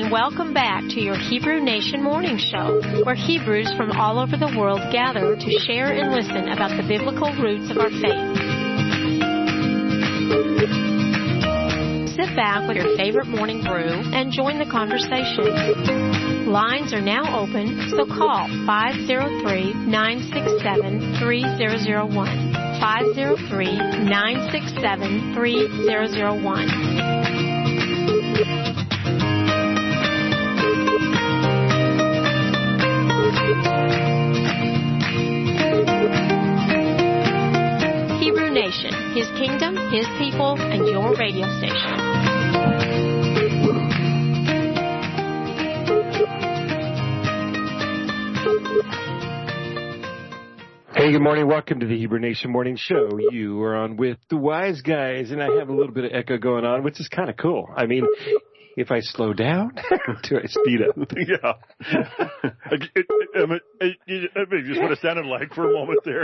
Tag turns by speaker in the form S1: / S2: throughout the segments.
S1: and welcome back to your Hebrew Nation Morning Show, where Hebrews from all over the world gather to share and listen about the biblical roots of our faith. Sit back with your favorite morning brew and join the conversation. Lines are now open, so call 503-967-3001. 503-967-3001. Hebrew Nation, His kingdom, His people, and your radio station.
S2: Hey, good morning. Welcome to the Hebrew Nation Morning Show. You are on with the Wise Guys, and I have a little bit of echo going on, which is kind of cool. I mean, if I slow down, do I speed up?
S3: Yeah. I just what it sounded like for a moment there.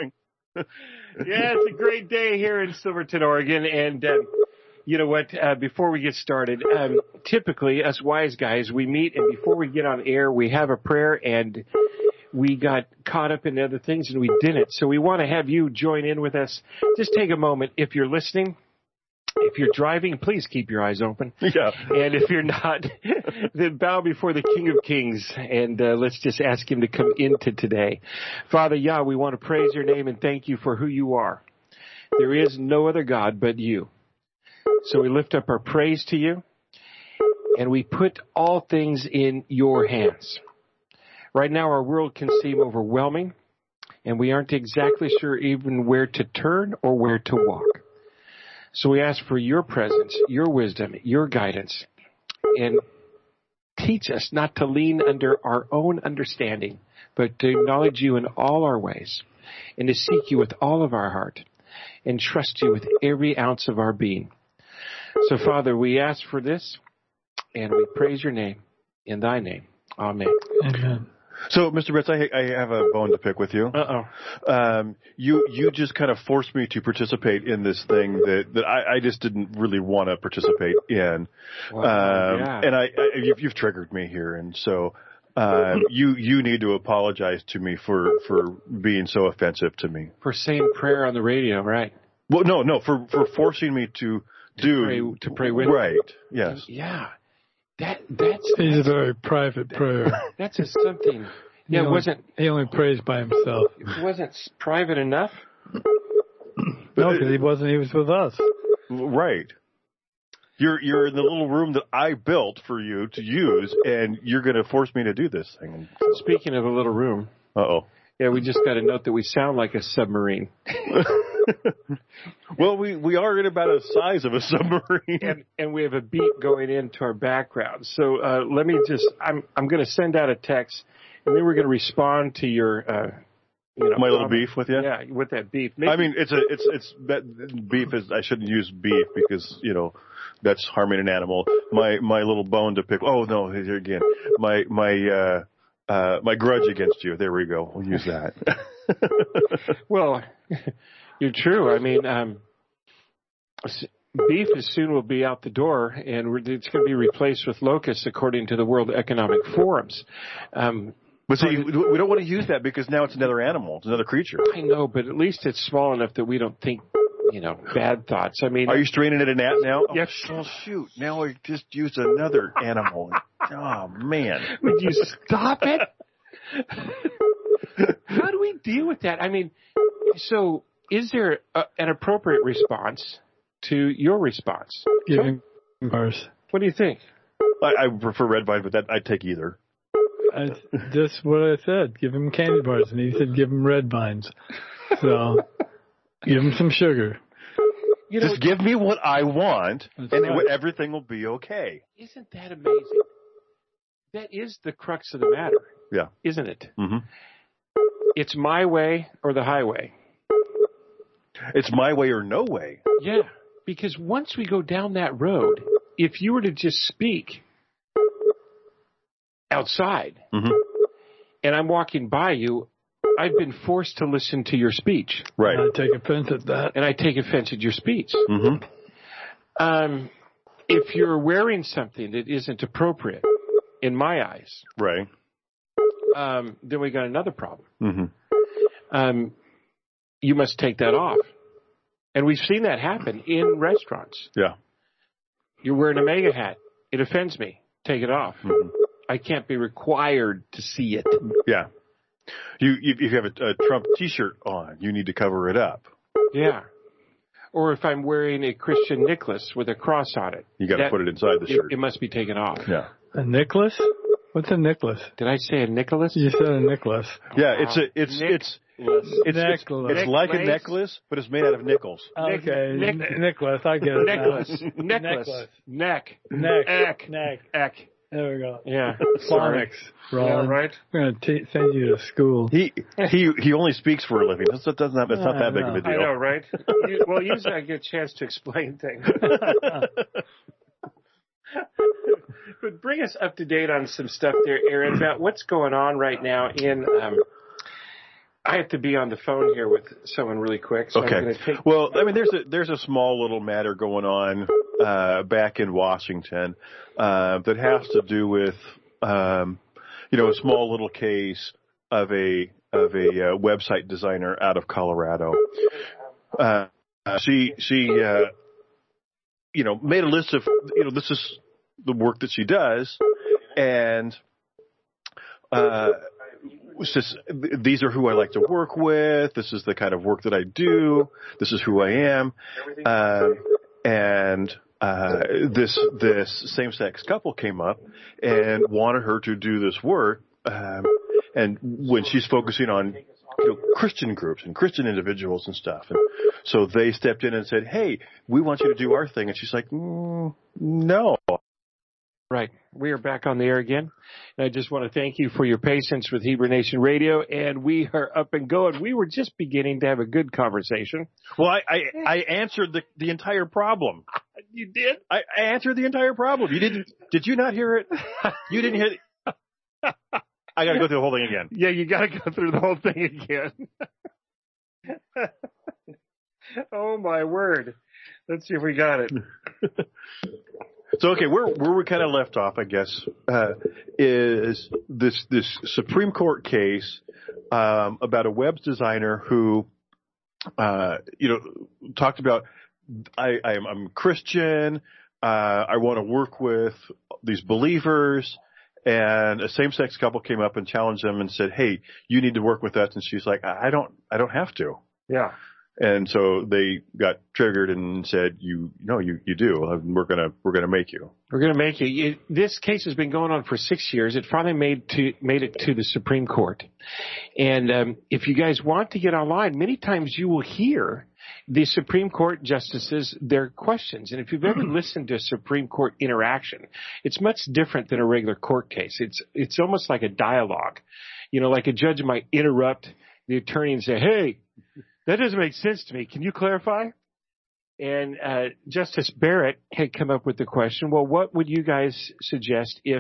S2: Yeah, it's a great day here in Silverton, Oregon, and you know what? Before we get started, typically us Wise Guys, we meet, and before we get on air, we have a prayer, and we got caught up in other things, and we didn't. So we want to have you join in with us. Just take a moment. If you're listening, if you're driving, please keep your eyes open.
S3: Yeah.
S2: And if you're not, then bow before the King of Kings, and let's just ask him to come into today. Father Yah, we want to praise your name and thank you for who you are. There is no other God but you. So we lift up our praise to you, and we put all things in your hands. Right now, our world can seem overwhelming, and we aren't exactly sure even where to turn or where to walk. So we ask for your presence, your wisdom, your guidance, and teach us not to lean under our own understanding, but to acknowledge you in all our ways, and to seek you with all of our heart, and trust you with every ounce of our being. So, Father, we ask for this, and we praise your name in thy name. Amen.
S3: Amen. So, Mr. Ritz, I have a bone to pick with you. You just kind of forced me to participate in this thing that I just didn't really want to participate in.
S2: Wow, yeah.
S3: And you've triggered me here, and so you need to apologize to me for being so offensive to me.
S2: For saying prayer on the radio, right?
S3: Well, no, for forcing me to
S2: pray with
S3: right. Yes.
S2: Yeah. That's
S4: a very private prayer.
S2: That's just something. Yeah,
S4: he only prays by himself.
S2: It wasn't private enough.
S4: No, because he wasn't. He was with us.
S3: Right. You're in the little room that I built for you to use, and you're going to force me to do this thing.
S2: Speaking of a little room.
S3: Uh-oh.
S2: Yeah, we just got a note that we sound like a submarine.
S3: Well, we are in about the size of a submarine,
S2: and we have a beep going into our background. So let me I'm going to send out a text, and then we're going to respond to your
S3: my little beef with you.
S2: Yeah, with that beef.
S3: Maybe. I mean, it's that beef is. I shouldn't use beef because that's harming an animal. My little bone to pick. Oh no, here again. My grudge against you. There we go. We'll use that.
S2: Well, you're true. I mean, beef soon will be out the door, and it's going to be replaced with locusts, according to the World Economic Forums.
S3: But see, we don't want to use that because now it's another animal. It's another creature.
S2: I know, but at least it's small enough that we don't think, bad thoughts. I mean,
S3: are you straining at a gnat now?
S2: Yes.
S3: Oh, shoot. Now I just used another animal. Oh, man.
S2: Would you stop it? How do we deal with that? I mean, so is there an appropriate response to your response?
S4: Giving bars.
S2: What do you think?
S3: I prefer red vine, but I'd take either.
S4: Just what I said. Give him candy bars, and he said give him red vines. So give him some sugar.
S3: Just give me what I want,
S4: That's
S3: and
S4: right.
S3: everything will be okay.
S2: Isn't that amazing? That is the crux of the matter.
S3: Yeah.
S2: Isn't it?
S3: Mm-hmm.
S2: It's my way or the highway.
S3: It's my way or no way.
S2: Yeah, because once we go down that road, if you were to just speak outside,
S3: mm-hmm.
S2: and I'm walking by you, I've been forced to listen to your speech.
S3: Right.
S4: And I take offense at that.
S2: And I take offense at your speech.
S3: Mm-hmm.
S2: If you're wearing something that isn't appropriate, in my eyes,
S3: Right.
S2: then we got another problem.
S3: Mm-hmm.
S2: You must take that off. And we've seen that happen in restaurants.
S3: Yeah.
S2: You're wearing a MAGA hat. It offends me. Take it off.
S3: Mm-hmm.
S2: I can't be required to see it.
S3: Yeah. If you have a Trump T-shirt on, you need to cover it up.
S2: Yeah. Or if I'm wearing a Christian necklace with a cross on it.
S3: You got to put it inside the shirt.
S2: It must be taken off.
S3: Yeah.
S4: A necklace? What's a necklace?
S2: Did I say a Nicholas?
S4: You said a necklace.
S3: Yeah, it's like a necklace, but it's made out of nickels.
S4: Okay, necklace. I get it.
S2: Necklace. Neck.
S4: There we go.
S2: Yeah.
S4: Phonics.
S2: Yeah, right.
S4: We're going to send you to school.
S3: He only speaks for a living. It's not that big of a deal.
S2: I know, right? Well, usually I get a chance to explain things. But bring us up to date on some stuff there, Aaron, about what's going on right now in I have to be on the phone here with someone really quick. So
S3: okay.
S2: I'm going to take
S3: well, I mean, there's a small little matter going on back in Washington that has to do with a small little case of a website designer out of Colorado. She made a list of this is the work that she does, and says, these are who I like to work with. This is the kind of work that I do. This is who I am. This same-sex couple came up and wanted her to do this work. And when she's focusing on Christian groups and Christian individuals and stuff, and so they stepped in and said, "Hey, we want you to do our thing." And she's like, "No."
S2: Right. We are back on the air again. And I just want to thank you for your patience with Hebrew Nation Radio. And we are up and going. We were just beginning to have a good conversation.
S3: Well, I answered the entire problem.
S2: You did?
S3: I answered the entire problem. You didn't? Did you not hear it? You didn't hear it? I got to go through the whole thing again.
S2: Yeah, you got to go through the whole thing again. Oh, my word. Let's see if we got it.
S3: So, okay, where we kind of left off, I guess, is this Supreme Court case about a web designer who, talked about I'm Christian, I want to work with these believers, and a same-sex couple came up and challenged them and said, "Hey, you need to work with us," and she's like, "I don't have to."
S2: Yeah.
S3: And so they got triggered and said, you do. We're gonna make you.
S2: We're gonna make you. This case has been going on for 6 years. It finally made it to the Supreme Court. And if you guys want to get online, many times you will hear the Supreme Court justices their questions. And if you've ever listened to a Supreme Court interaction, it's much different than a regular court case. It's almost like a dialogue. Like a judge might interrupt the attorney and say, "Hey, that doesn't make sense to me. Can you clarify?" And Justice Barrett had come up with the question, well, what would you guys suggest if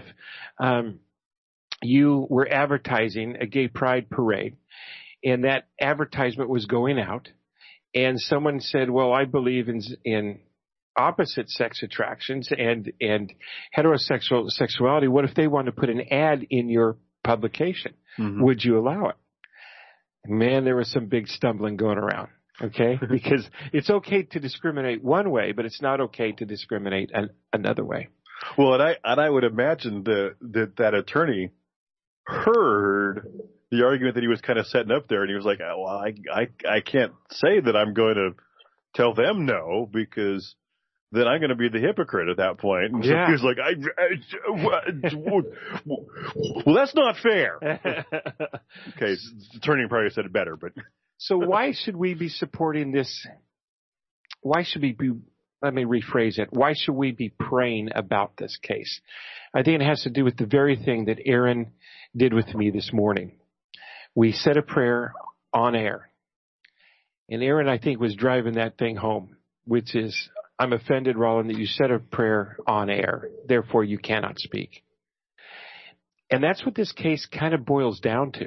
S2: you were advertising a gay pride parade and that advertisement was going out and someone said, well, I believe in opposite sex attractions and heterosexual sexuality. What if they want to put an ad in your publication? Mm-hmm. Would you allow it? Man, there was some big stumbling going around, okay? Because it's okay to discriminate one way, but it's not okay to discriminate another way.
S3: Well, and I would imagine that attorney heard the argument that he was kind of setting up there, and he was like, well, I can't say that I'm going to tell them no, because then I'm going to be the hypocrite at that point. And so he was like, well, that's not fair. Okay, the attorney probably said it better, but.
S2: So why should we be supporting this? Why should we be, let me rephrase it. Why should we be praying about this case? I think it has to do with the very thing that Aaron did with me this morning. We said a prayer on air. And Aaron, I think, was driving that thing home, which is, I'm offended, Roland, that you said a prayer on air. Therefore, you cannot speak. And that's what this case kind of boils down to.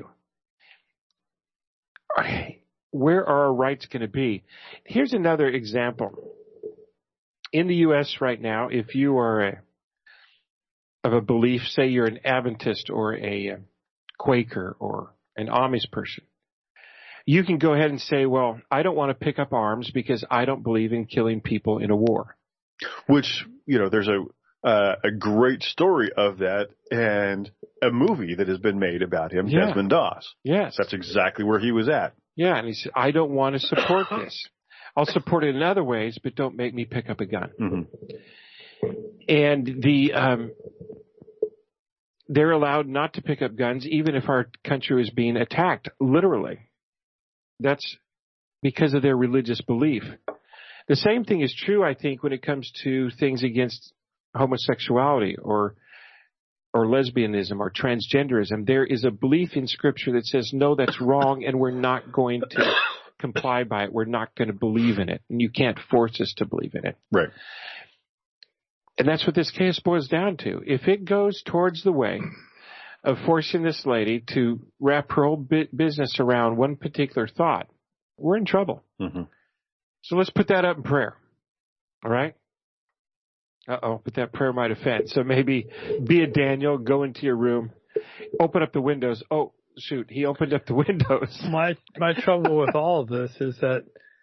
S2: Where are our rights going to be? Here's another example. In the U.S. right now, if you are of a belief, say you're an Adventist or a Quaker or an Amish person, you can go ahead and say, well, I don't want to pick up arms because I don't believe in killing people in a war.
S3: Which, there's a great story of that and a movie that has been made about him,
S2: Yeah.
S3: Desmond Doss.
S2: Yes.
S3: That's exactly where he was at.
S2: Yeah, and he said, I don't want to support this. I'll support it in other ways, but don't make me pick up a gun.
S3: Mm-hmm.
S2: And they're allowed not to pick up guns even if our country is being attacked, literally. That's because of their religious belief. The same thing is true, I think, when it comes to things against homosexuality or lesbianism or transgenderism. There is a belief in Scripture that says, no, that's wrong, and we're not going to comply by it. We're not going to believe in it, and you can't force us to believe in it.
S3: Right.
S2: And that's what this case boils down to. If it goes towards the way of forcing this lady to wrap her whole business around one particular thought, we're in trouble.
S3: Mm-hmm.
S2: So let's put that up in prayer. All right? Uh-oh, but that prayer might offend. So maybe be a Daniel, go into your room, open up the windows. Oh, shoot, he opened up the windows.
S4: My trouble with all of this is that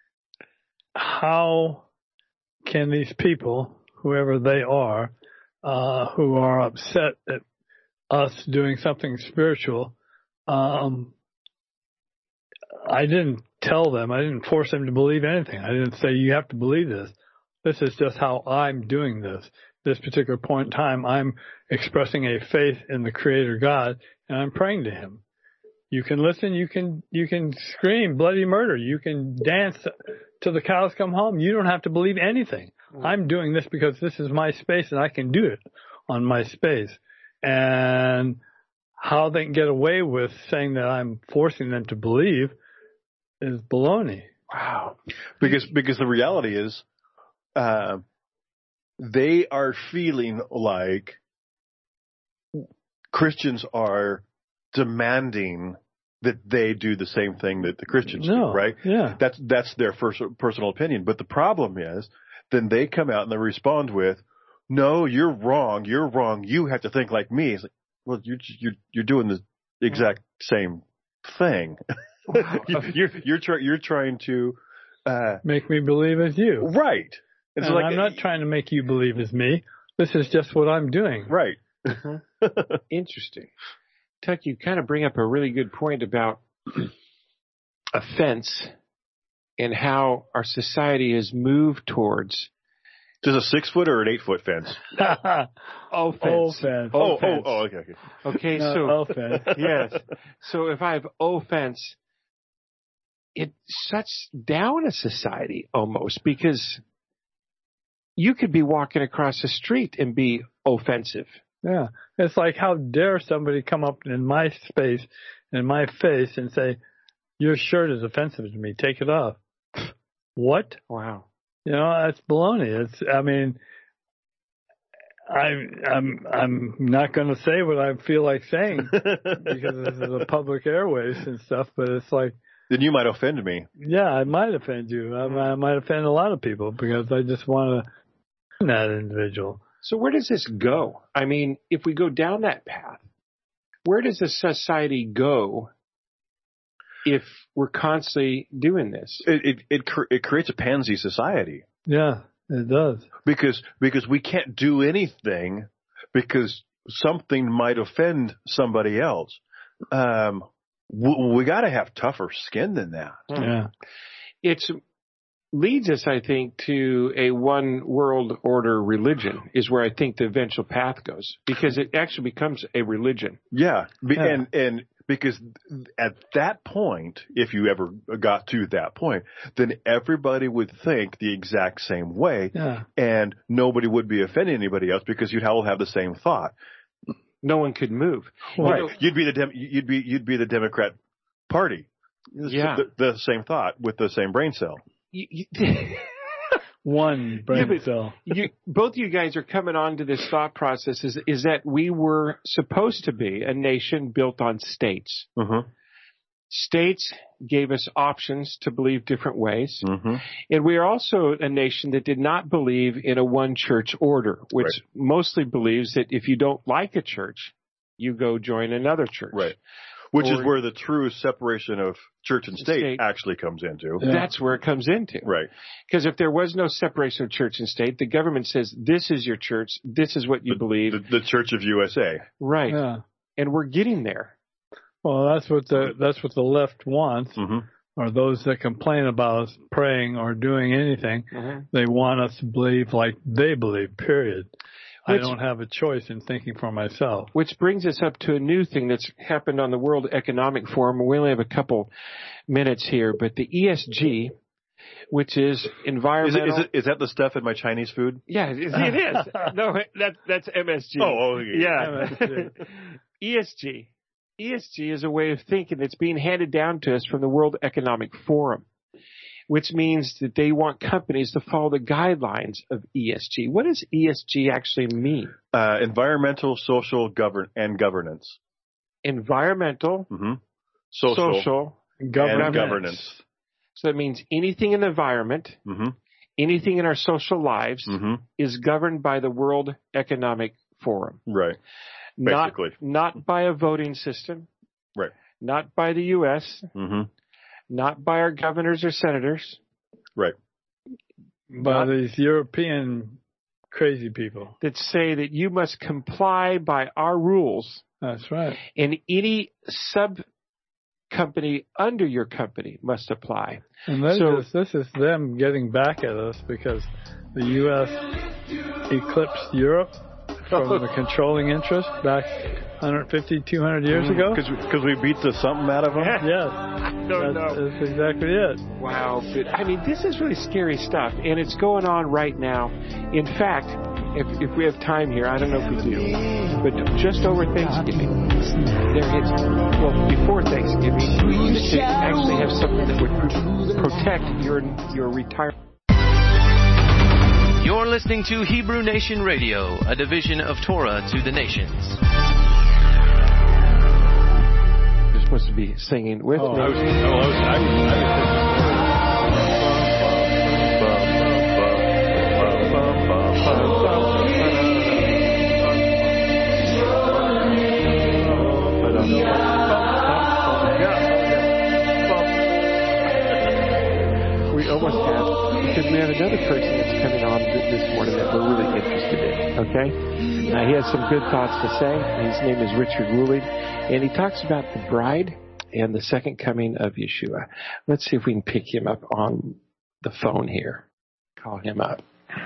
S4: how can these people, whoever they are, who are upset at us doing something spiritual, I didn't tell them, I didn't force them to believe anything. I didn't say, you have to believe this. This is just how I'm doing this. This particular point in time, I'm expressing a faith in the Creator God, and I'm praying to Him. You can listen, you can scream bloody murder, you can dance till the cows come home. You don't have to believe anything. I'm doing this because this is my space and I can do it on my space. And how they can get away with saying that I'm forcing them to believe is baloney.
S2: Wow.
S3: Because the reality is, they are feeling like Christians are demanding that they do the same thing that the Christians do, right?
S4: Yeah.
S3: That's their first personal opinion. But the problem is, then they come out and they respond with, "No, you're wrong. You're wrong. You have to think like me." It's like, well, you're doing the exact same thing.
S2: Wow.
S3: you're trying to
S4: Make me believe as you.
S3: right.
S4: And like, I'm not trying to make you believe as me. This is just what I'm doing.
S3: Right.
S2: Interesting. Tuck, you kind of bring up a really good point about offense and how our society has moved towards.
S3: Does a 6-foot or an 8-foot fence?
S2: Offense.
S4: Offense.
S3: Okay.
S2: Okay,
S4: No,
S2: so
S4: offense.
S2: yes. So if I have offense, it shuts down a society almost, because you could be walking across the street and be offensive.
S4: Yeah. It's like, how dare somebody come up in my space, in my face, and say, your shirt is offensive to me. Take it off. What?
S2: Wow.
S4: That's baloney. I'm not going to say what I feel like saying because this is a public airways and stuff, but it's like,
S3: Then you might offend me.
S4: yeah, I might offend you. I might offend a lot of people because I just want to offend that individual.
S2: So where does this go? I mean, if we go down that path, where does the society go if we're constantly doing this?
S3: It creates a pansy society.
S4: Yeah, it does.
S3: Because we can't do anything because something might offend somebody else. We got to have tougher skin than that.
S4: Yeah.
S2: It leads us, I think, to a one world order religion is where I think the eventual path goes, because it actually becomes a religion.
S3: Yeah. And because at that point, if you ever got to that point, then everybody would think the exact same way, and nobody would be offending anybody else because you'd all have the same thought.
S2: No one could move.
S3: Right. You'd be the Democrat Party.
S2: Yeah.
S3: The same thought with the same brain cell.
S4: One brain cell.
S2: Both of you guys are coming on to this thought process is that we were supposed to be a nation built on states.
S3: Mm-hmm.
S2: States gave us options to believe different ways.
S3: Mm-hmm.
S2: And we are also a nation that did not believe in a one church order, which mostly believes that if you don't like a church, you go join another church.
S3: Right. Which is where the true separation of church and state actually comes into.
S2: Yeah. That's where it comes into.
S3: Right.
S2: Because if there was no separation of church and state, the government says, this is your church, this is what you believe.
S3: The Church of USA.
S2: Right.
S4: Yeah.
S2: And we're getting there.
S4: Well, that's what the left wants,
S3: Mm-hmm.
S4: or those that complain about us praying or doing anything.
S2: Mm-hmm.
S4: They want us to believe like they believe, period. I don't have a choice in thinking for myself.
S2: Which brings us up to a new thing that's happened on the World Economic Forum. We only have a couple minutes here, but the ESG, which is environmental.
S3: Is that the stuff in my Chinese food?
S2: Yeah, it is. No, that's MSG.
S3: Oh, okay.
S2: Yeah. ESG. ESG is a way of thinking that's being handed down to us from the World Economic Forum, which means that they want companies to follow the guidelines of ESG. What does ESG actually mean?
S3: Environmental, social, and governance.
S2: Environmental,
S3: Mm-hmm.
S2: social,
S3: and governance.
S2: So that means anything in the environment,
S3: Mm-hmm.
S2: anything in our social lives
S3: Mm-hmm.
S2: is governed by the World Economic Forum.
S3: Right. Basically.
S2: Not by a voting system.
S3: Right.
S2: Not by the U.S.,
S3: Mm-hmm.
S2: not by our governors or senators.
S3: Right.
S4: By these European crazy people
S2: that say that you must comply by our rules.
S4: That's right.
S2: And any sub-company under your company must apply.
S4: And this is them getting back at us because the U.S. eclipsed Europe from the controlling interest back 150, 200 years ago.
S3: Because we beat the something out of them?
S4: Yes. That's exactly it.
S2: Wow. But, I mean, this is really scary stuff, and it's going on right now. In fact, if we have time here, I don't know if we do, but just over Thanksgiving, before Thanksgiving, we used to actually have something that would protect your retirement.
S5: You're listening to Hebrew Nation Radio, a division of Torah to the nations.
S2: You're supposed to be singing with me. We almost have, because we have another person that's coming on this morning that we're really interested in, okay? He has some good thoughts to say. His name is Richard Woolley, and he talks about the bride and the second coming of Yeshua. Let's see if we can pick him up on the phone here. Call him up.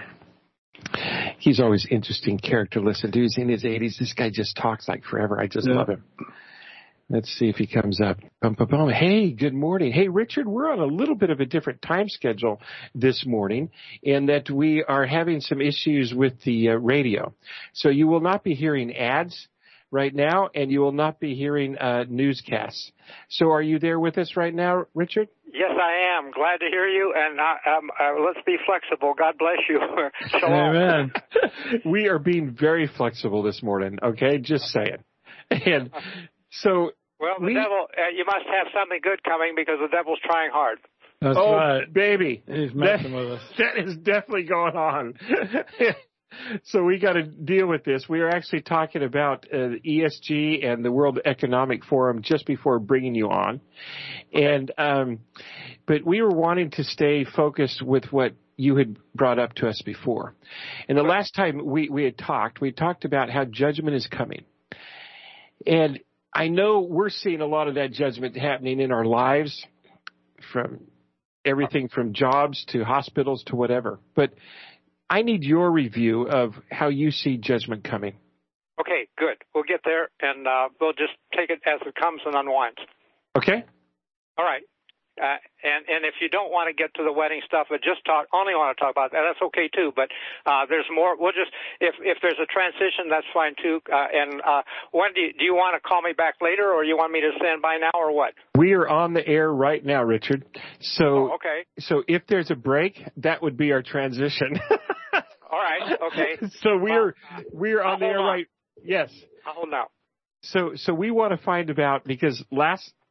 S2: He's always interesting character to listen to. He's in his 80s. This guy just talks like forever. I just love him. Let's see if he comes up. Hey, good morning. Hey, Richard, we're on a little bit of a different time schedule this morning in that we are having some issues with the radio. So you will not be hearing ads right now, and you will not be hearing newscasts. So are you there with us right now, Richard?
S6: Yes, I am. Glad to hear you, and let's be flexible. God bless you.
S4: Amen.
S2: We are being very flexible this morning, okay? Just saying. And so...
S6: Well, the devil, you must have something good coming because the devil's trying hard.
S4: That's right.
S2: Baby.
S4: He's messing with us.
S2: That is definitely going on. So we got to deal with this. We are actually talking about ESG and the World Economic Forum just before bringing you on. And but we were wanting to stay focused with what you had brought up to us before. And the last time we had talked, we talked about how judgment is coming. And I know we're seeing a lot of that judgment happening in our lives, from everything from jobs to hospitals to whatever. But I need your review of how you see judgment coming.
S6: Okay, good. We'll get there, and we'll just take it as it comes and unwind.
S2: Okay.
S6: All right. And if you don't want to get to the wedding stuff, but just only want to talk about that, that's okay too. But there's more. We'll just if there's a transition, that's fine too. And when do you want to call me back later, or you want me to stand by now, or what?
S2: We are on the air right now, Richard. So
S6: okay.
S2: So if there's a break, that would be our transition.
S6: All right. Okay.
S2: So we're on the air right. Yes.
S6: I'll hold now.
S2: So we want to find about, because last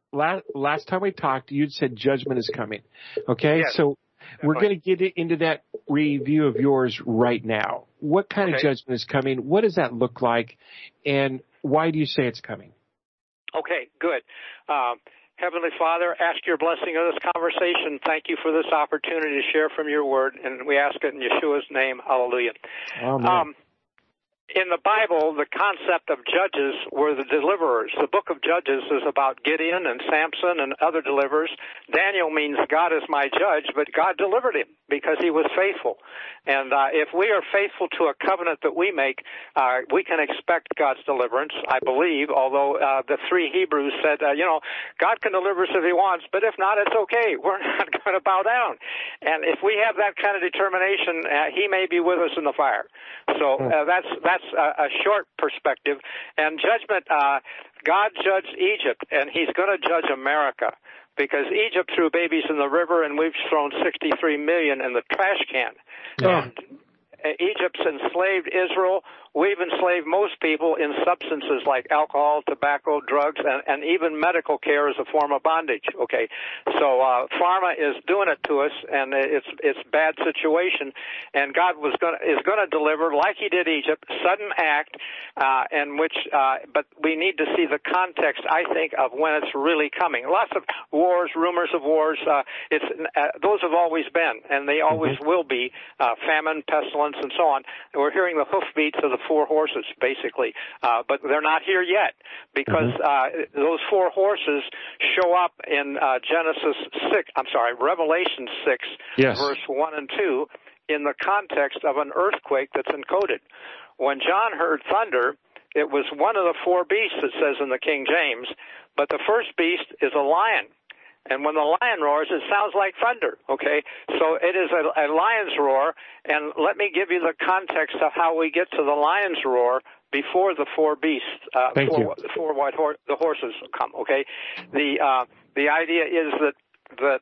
S2: last time we talked, you'd said judgment is coming. Okay,
S6: yes,
S2: so
S6: definitely.
S2: We're going to get into that review of yours right now. What kind of judgment is coming? What does that look like? And why do you say it's coming?
S6: Okay, good. Heavenly Father, ask your blessing of this conversation. Thank you for this opportunity to share from your word, and we ask it in Yeshua's name. Hallelujah.
S2: Amen.
S6: In the Bible, the concept of judges were the deliverers. The book of Judges is about Gideon and Samson and other deliverers. Daniel means God is my judge, but God delivered him because he was faithful. And if we are faithful to a covenant that we make, we can expect God's deliverance, I believe, although the three Hebrews said, God can deliver us if he wants, but if not, it's okay. We're not going to bow down. And if we have that kind of determination, he may be with us in the fire. So that's a short perspective. And judgment, God judged Egypt, and he's going to judge America because Egypt threw babies in the river, and we've thrown 63 million in the trash can. And Egypt's enslaved Israel. We've enslaved most people in substances like alcohol, tobacco, drugs, and even medical care is a form of bondage. Okay, so pharma is doing it to us, and it's bad situation. And God is going to deliver, like He did Egypt, sudden act, but we need to see the context, I think, of when it's really coming. Lots of wars, rumors of wars. Those have always been, and they always will be. Famine, pestilence, and so on. And we're hearing the hoofbeats of the four horses, basically, but they're not here yet because those four horses show up in Revelation 6, verse 1 and 2, in the context of an earthquake that's encoded. When John heard thunder, it was one of the four beasts, it says in the King James, but the first beast is a lion. And when the lion roars, it sounds like thunder, okay? So it is a lion's roar, and let me give you the context of how we get to the lion's roar before the four beasts, the horses come, okay? The idea is that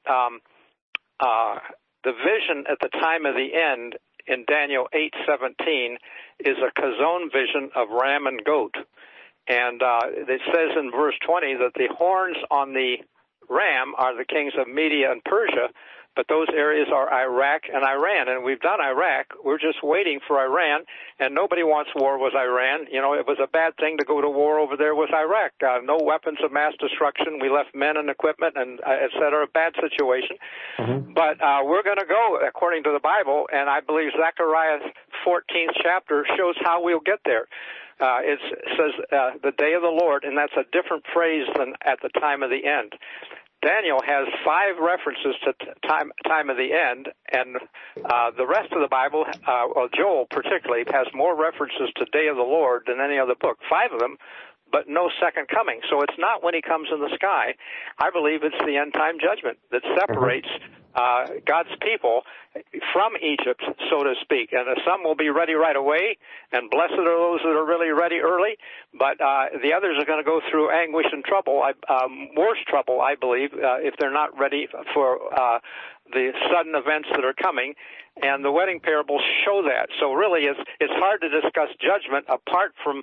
S6: the vision at the time of the end in Daniel 8:17 is a Kazon vision of ram and goat. And it says in verse 20 that the horns on the ram are the kings of Media and Persia, but those areas are Iraq and Iran. And we've done Iraq. We're just waiting for Iran, and nobody wants war with Iran. You know, it was a bad thing to go to war over there with Iraq. No weapons of mass destruction. We left men and equipment and et cetera. Bad situation. But we're going to go according to the Bible, and I believe Zechariah's 14th chapter shows how we'll get there. It says the day of the Lord, and that's a different phrase than at the time of the end. Daniel has 5 references to time of the end, and the rest of the Bible, Joel particularly, has more references to day of the Lord than any other book. 5 of them, but no second coming. So it's not when he comes in the sky. I believe it's the end time judgment that separates God's people from Egypt, so to speak. And some will be ready right away, and blessed are those that are really ready early, but the others are going to go through anguish and trouble, worse trouble, I believe, if they're not ready for the sudden events that are coming. And the wedding parables show that. So really it's hard to discuss judgment apart from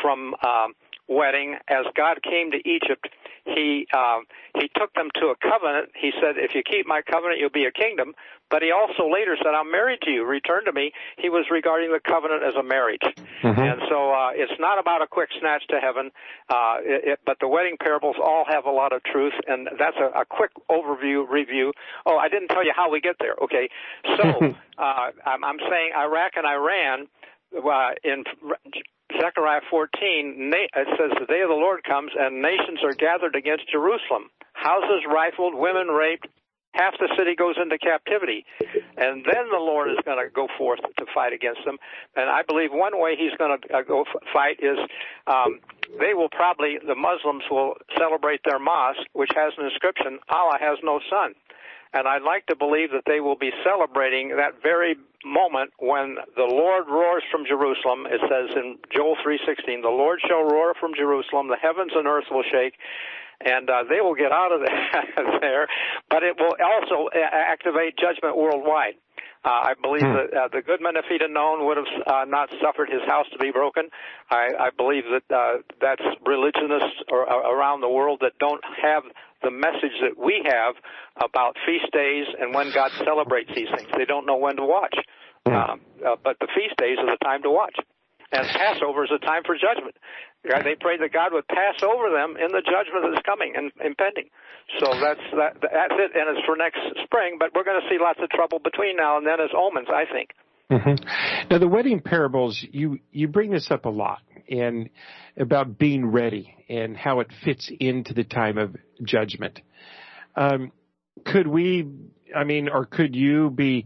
S6: wedding. As God came to Egypt, he took them to a covenant. He said, if you keep my covenant, you'll be a kingdom. But he also later said, I'm married to you. Return to me. He was regarding the covenant as a marriage. And so it's not about a quick snatch to heaven, but the wedding parables all have a lot of truth, and that's a quick review. Oh, I didn't tell you how we get there. Okay. So I'm saying Iraq and Iran, in Zechariah 14, it says the day of the Lord comes and nations are gathered against Jerusalem. Houses rifled, women raped, half the city goes into captivity. And then the Lord is going to go forth to fight against them. And I believe one way he's going to go fight is the Muslims will celebrate their mosque, which has an inscription, Allah has no son. And I'd like to believe that they will be celebrating that very moment when the Lord roars from Jerusalem. It says in Joel 3:16, the Lord shall roar from Jerusalem, the heavens and earth will shake, and they will get out of there, but it will also activate judgment worldwide. I believe that the Goodman, if he'd have known, would have not suffered his house to be broken. I believe that that's religionists around the world that don't have the message that we have about feast days and when God celebrates these things. They don't know when to watch. But the feast days are the time to watch. And Passover is a time for judgment. They prayed that God would pass over them in the judgment that's coming and impending. So that's it, and it's for next spring, but we're going to see lots of trouble between now and then as omens, I think.
S2: Mm-hmm. Now, the wedding parables, you bring this up a lot, and about being ready and how it fits into the time of judgment. Could you be,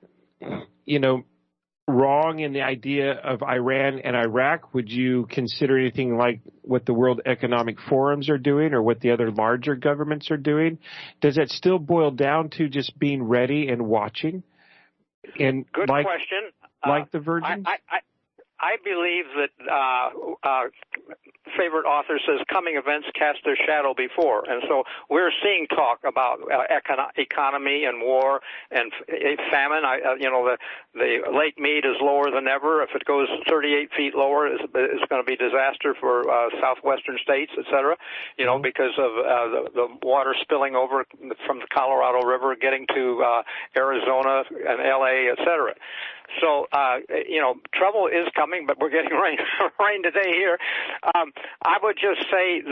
S2: wrong in the idea of Iran and Iraq? Would you consider anything like what the World Economic Forums are doing or what the other larger governments are doing? Does that still boil down to just being ready and watching? And
S6: Good question.
S2: Like the virgins?
S6: I believe that favorite author says coming events cast their shadow before, and so we're seeing talk about economy and war and famine. The Lake Mead is lower than ever. If it goes 38 feet lower, it's going to be disaster for southwestern states, et cetera. Because of the water spilling over from the Colorado River, getting to Arizona and LA, et cetera. So, trouble is coming, but we're getting rain today here. I would just say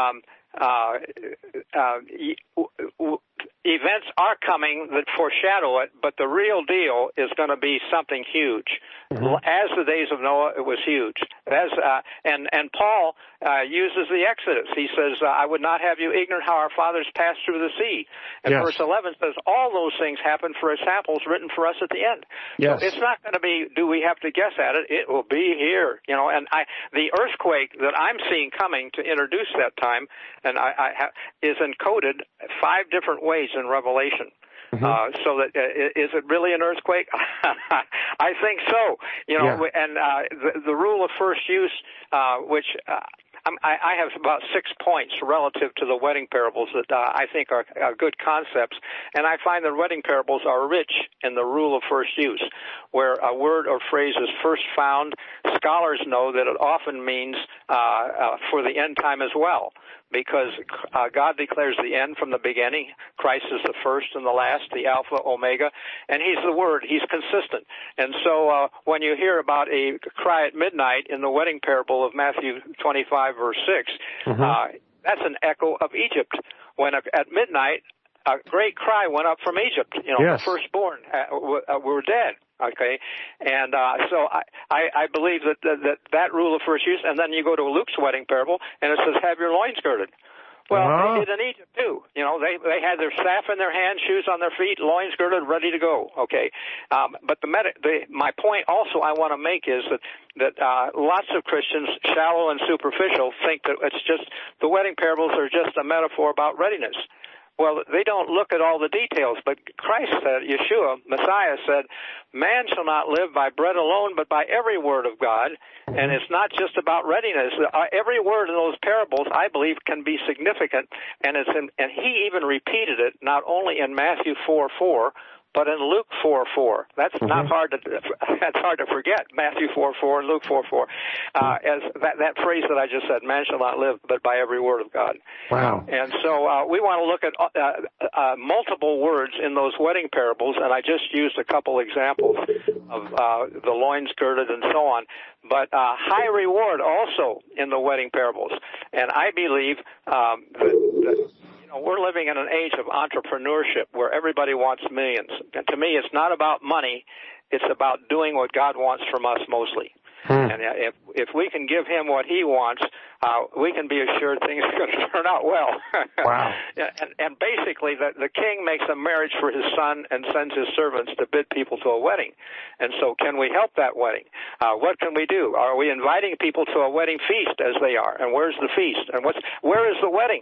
S6: that events are coming that foreshadow it, but the real deal is going to be something huge. Mm-hmm. As the days of Noah, it was huge. And Paul uses the Exodus. He says, I would not have you ignorant how our fathers passed through the sea. And
S2: yes.
S6: Verse 11 says, all those things happen for examples written for us at the end.
S2: Yes.
S6: So it's not going to be, do we have to guess at it? It will be here. And the earthquake that I'm seeing coming to introduce that time, and is encoded 5 different ways in Revelation. Mm-hmm. So that is it really an earthquake? I think so. And the rule of first use, which I have about 6 points relative to the wedding parables that I think are good concepts, and I find the wedding parables are rich in the rule of first use, where a word or phrase is first found. Scholars know that it often means for the end time as well, because God declares the end from the beginning. Christ is the first and the last, the Alpha, Omega, and He's the Word. He's consistent. And so when you hear about a cry at midnight in the wedding parable of Matthew 25, verse 6, mm-hmm. That's an echo of Egypt. When at midnight, a great cry went up from Egypt.
S2: Yes.
S6: The firstborn were dead. Okay, and so I believe that rule of first use, and then you go to Luke's wedding parable, and it says, "Have your loins girded." Well, they did in Egypt too. They had their staff in their hand, shoes on their feet, loins girded, ready to go. Okay, but my point also I want to make is that lots of Christians, shallow and superficial, think that it's just the wedding parables are just a metaphor about readiness. Well, they don't look at all the details, but Christ said, Yeshua, Messiah said, man shall not live by bread alone, but by every word of God. And it's not just about readiness. Every word in those parables, I believe, can be significant. And he even repeated it not only in Matthew 4:4, but in Luke 4:4. That's mm-hmm. That's hard to forget. Matthew 4:4 and Luke 4:4. As that phrase that I just said, man shall not live but by every word of God.
S2: Wow.
S6: And so we want to look at multiple words in those wedding parables, and I just used a couple examples of the loins girded and so on. But high reward also in the wedding parables. And I believe that we're living in an age of entrepreneurship where everybody wants millions. And to me, it's not about money. It's about doing what God wants from us mostly. And if we can give Him what He wants, we can be assured things are going to turn out well.
S2: Wow.
S6: And basically, the king makes a marriage for his son and sends his servants to bid people to a wedding. And so can we help that wedding? What can we do? Are we inviting people to a wedding feast as they are? And where's the feast? And where is the wedding?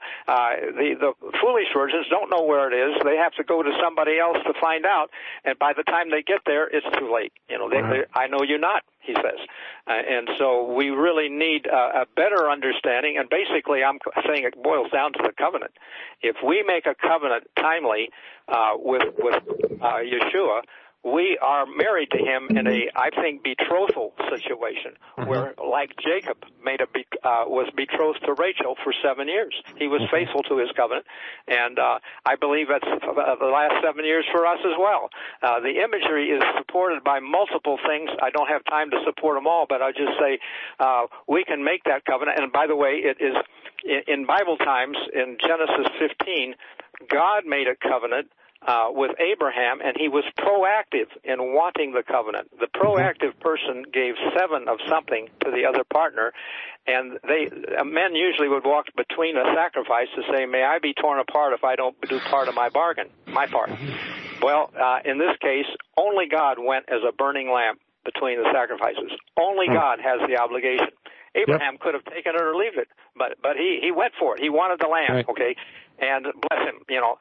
S6: The foolish virgins don't know where it is. They have to go to somebody else to find out. And by the time they get there, it's too late. I know you not, he says. And so we really need a better understanding. And basically, I'm saying it boils down to the covenant. If we make a covenant timely with Yeshua, we are married to him in a, I think, betrothal situation where, like Jacob was betrothed to Rachel for 7 years. He was faithful to his covenant, and I believe that's the last 7 years for us as well. The imagery is supported by multiple things. I don't have time to support them all, but I'll just say we can make that covenant. And by the way, it is in Bible times, in Genesis 15, God made a covenant with Abraham, and he was proactive in wanting the covenant. The proactive person gave 7 of something to the other partner, and men usually would walk between a sacrifice to say, may I be torn apart if I don't do part of my bargain, my part. Well, in this case, only God went as a burning lamp between the sacrifices. Only God has the obligation. Abraham could have taken it or leave it, but he went for it. He wanted the lamb, okay? And bless him,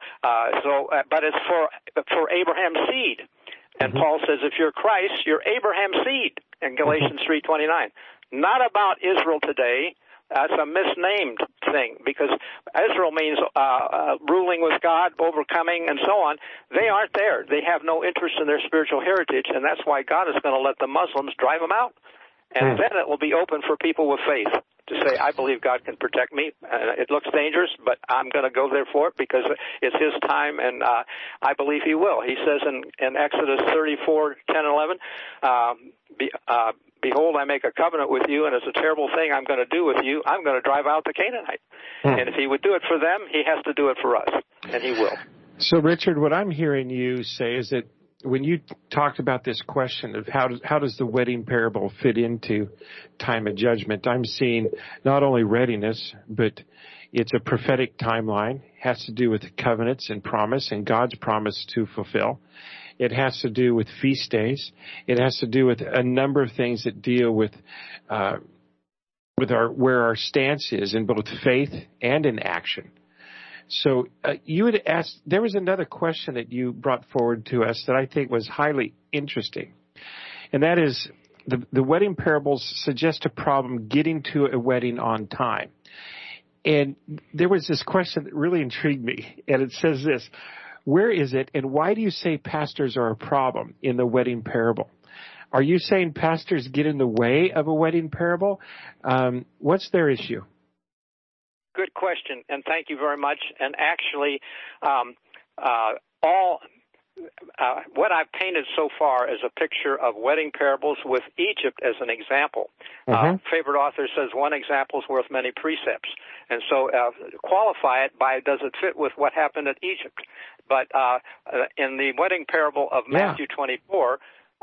S6: but it's for Abraham's seed. And Paul says, if you're Christ, you're Abraham's seed in Galatians 3:29. Not about Israel today. That's a misnamed thing because Israel means ruling with God, overcoming, and so on. They aren't there. They have no interest in their spiritual heritage, and that's why God is going to let the Muslims drive them out. And then it will be open for people with faith to say, I believe God can protect me. It looks dangerous, but I'm going to go there for it because it's his time, and I believe he will. He says in Exodus 34:10-11, behold, I make a covenant with you, and it's a terrible thing I'm going to do with you. I'm going to drive out the Canaanite. And if he would do it for them, he has to do it for us, and he will.
S2: So, Richard, what I'm hearing you say is that when you talked about this question of how does the wedding parable fit into time of judgment, I'm seeing not only readiness, but it's a prophetic timeline. It has to do with covenants and promise and God's promise to fulfill. It has to do with feast days. It has to do with a number of things that deal with where our stance is in both faith and in action. So you had asked, there was another question that you brought forward to us that I think was highly interesting. And that is the wedding parables suggest a problem getting to a wedding on time. And there was this question that really intrigued me. And it says this, where is it and why do you say pastors are a problem in the wedding parable? Are you saying pastors get in the way of a wedding parable? What's their issue?
S6: Good question, and thank you very much. And actually, what I've painted so far is a picture of wedding parables with Egypt as an example. Favorite author says one example is worth many precepts. And so qualify it by does it fit with what happened at Egypt? But in the wedding parable of Matthew 25,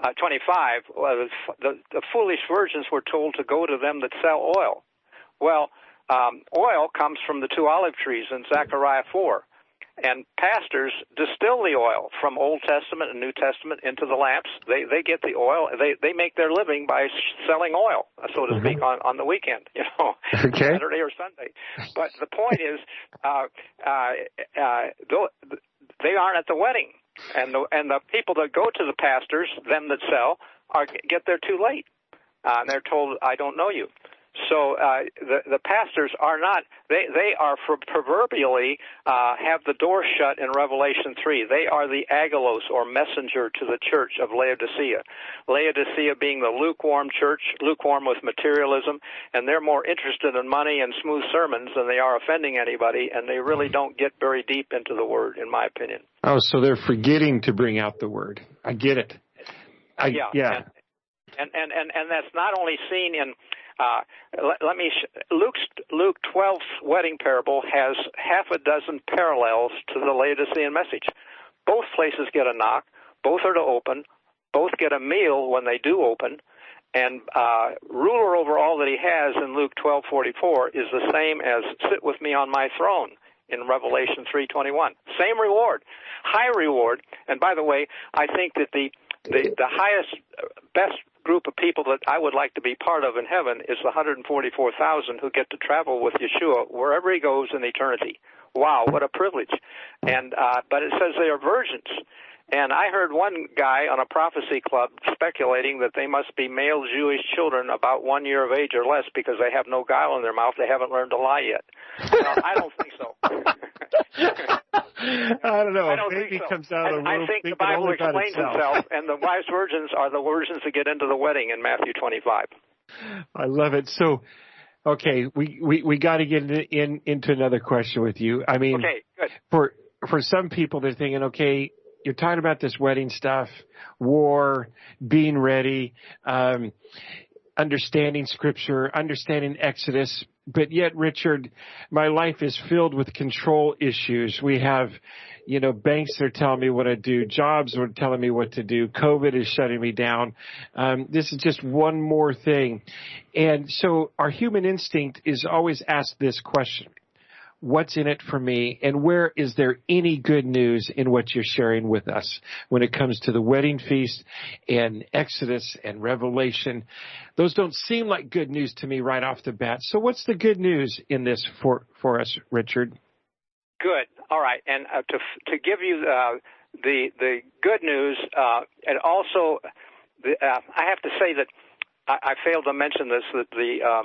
S6: the foolish virgins were told to go to them that sell oil. Well, oil comes from the 2 olive trees in Zechariah 4. And pastors distill the oil from Old Testament and New Testament into the lamps. They get the oil. They make their living by selling oil, so to speak, on the weekend, Saturday or Sunday. But the point is, they aren't at the wedding, and the people that go to the pastors, them that sell, get there too late. And they're told, I don't know you. So the pastors are not, they are proverbially have the door shut in Revelation 3. They are the agolos or messenger to the church of Laodicea. Laodicea being the lukewarm church, lukewarm with materialism, and they're more interested in money and smooth sermons than they are offending anybody, and they really don't get very deep into the Word, in my opinion.
S2: Oh, so they're forgetting to bring out the Word. I get it.
S6: Yeah. And that's not only seen in Luke 12's wedding parable has half a dozen parallels to the Laodicean message. Both places get a knock. Both are to open. Both get a meal when they do open. And ruler over all that he has in Luke 12:44 is the same as sit with me on my throne in Revelation 3:21. Same reward, high reward. And by the way, I think that the highest, best group of people that I would like to be part of in heaven is the 144,000 who get to travel with Yeshua wherever he goes in eternity. Wow, what a privilege. And but it says they are virgins. And I heard one guy on a prophecy club speculating that they must be male Jewish children about 1 year of age or less because they have no guile in their mouth. They haven't learned to lie yet. Well, I don't think so.
S2: I don't know.
S6: I don't
S2: a baby
S6: think so.
S2: comes out of the womb.
S6: I think the Bible explains itself, and the wise virgins are the virgins that get into the wedding in Matthew 25.
S2: I love it. So, okay, we got to get into another question with you. I mean,
S6: okay, good.
S2: For some people, they're thinking, okay, you're talking about this wedding stuff, war, being ready, understanding Scripture, understanding Exodus. But yet, Richard, my life is filled with control issues. We have, banks that are telling me what to do. Jobs are telling me what to do. COVID is shutting me down. This is just one more thing. And so our human instinct is always asked this question. What's in it for me, and where is there any good news in what you're sharing with us when it comes to the wedding feast and Exodus and Revelation? Those don't seem like good news to me right off the bat. So what's the good news in this for us, Richard?
S6: Good. All right. And to give you the good news, and also I have to say that I failed to mention this, that the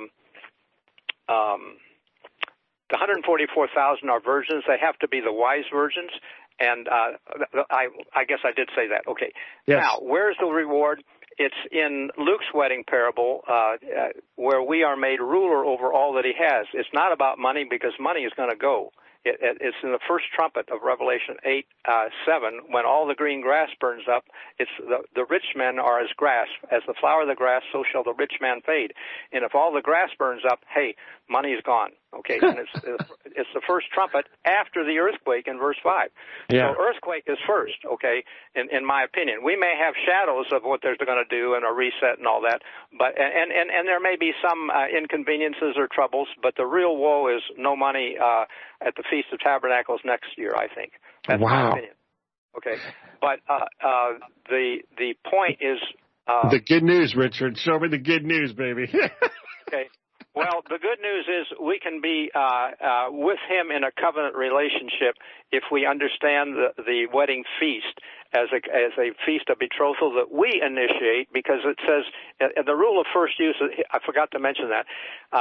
S6: 144,000 are virgins. They have to be the wise virgins. And I guess I did say that. Okay.
S2: Yes.
S6: Now, where's the reward? It's in Luke's wedding parable where we are made ruler over all that he has. It's not about money because money is going to go. It's in the first trumpet of Revelation 8:7, when all the green grass burns up. It's the rich men are as grass, as the flower of the grass, so shall the rich man fade. And if all the grass burns up, hey, money is gone. Okay, and it's the first trumpet after the earthquake in verse 5.
S2: Yeah.
S6: So earthquake is first. Okay, in my opinion, we may have shadows of what they're going to do and a reset and all that, but and there may be some inconveniences or troubles, but the real woe is no money at the Feast of Tabernacles next year, I think. That's my opinion. Okay, but the point is
S2: the good news, Richard. Show me the good news, baby.
S6: Okay. Well, the good news is we can be with him in a covenant relationship if we understand the wedding feast as a feast of betrothal that we initiate, because it says the rule of first use. I forgot to mention that.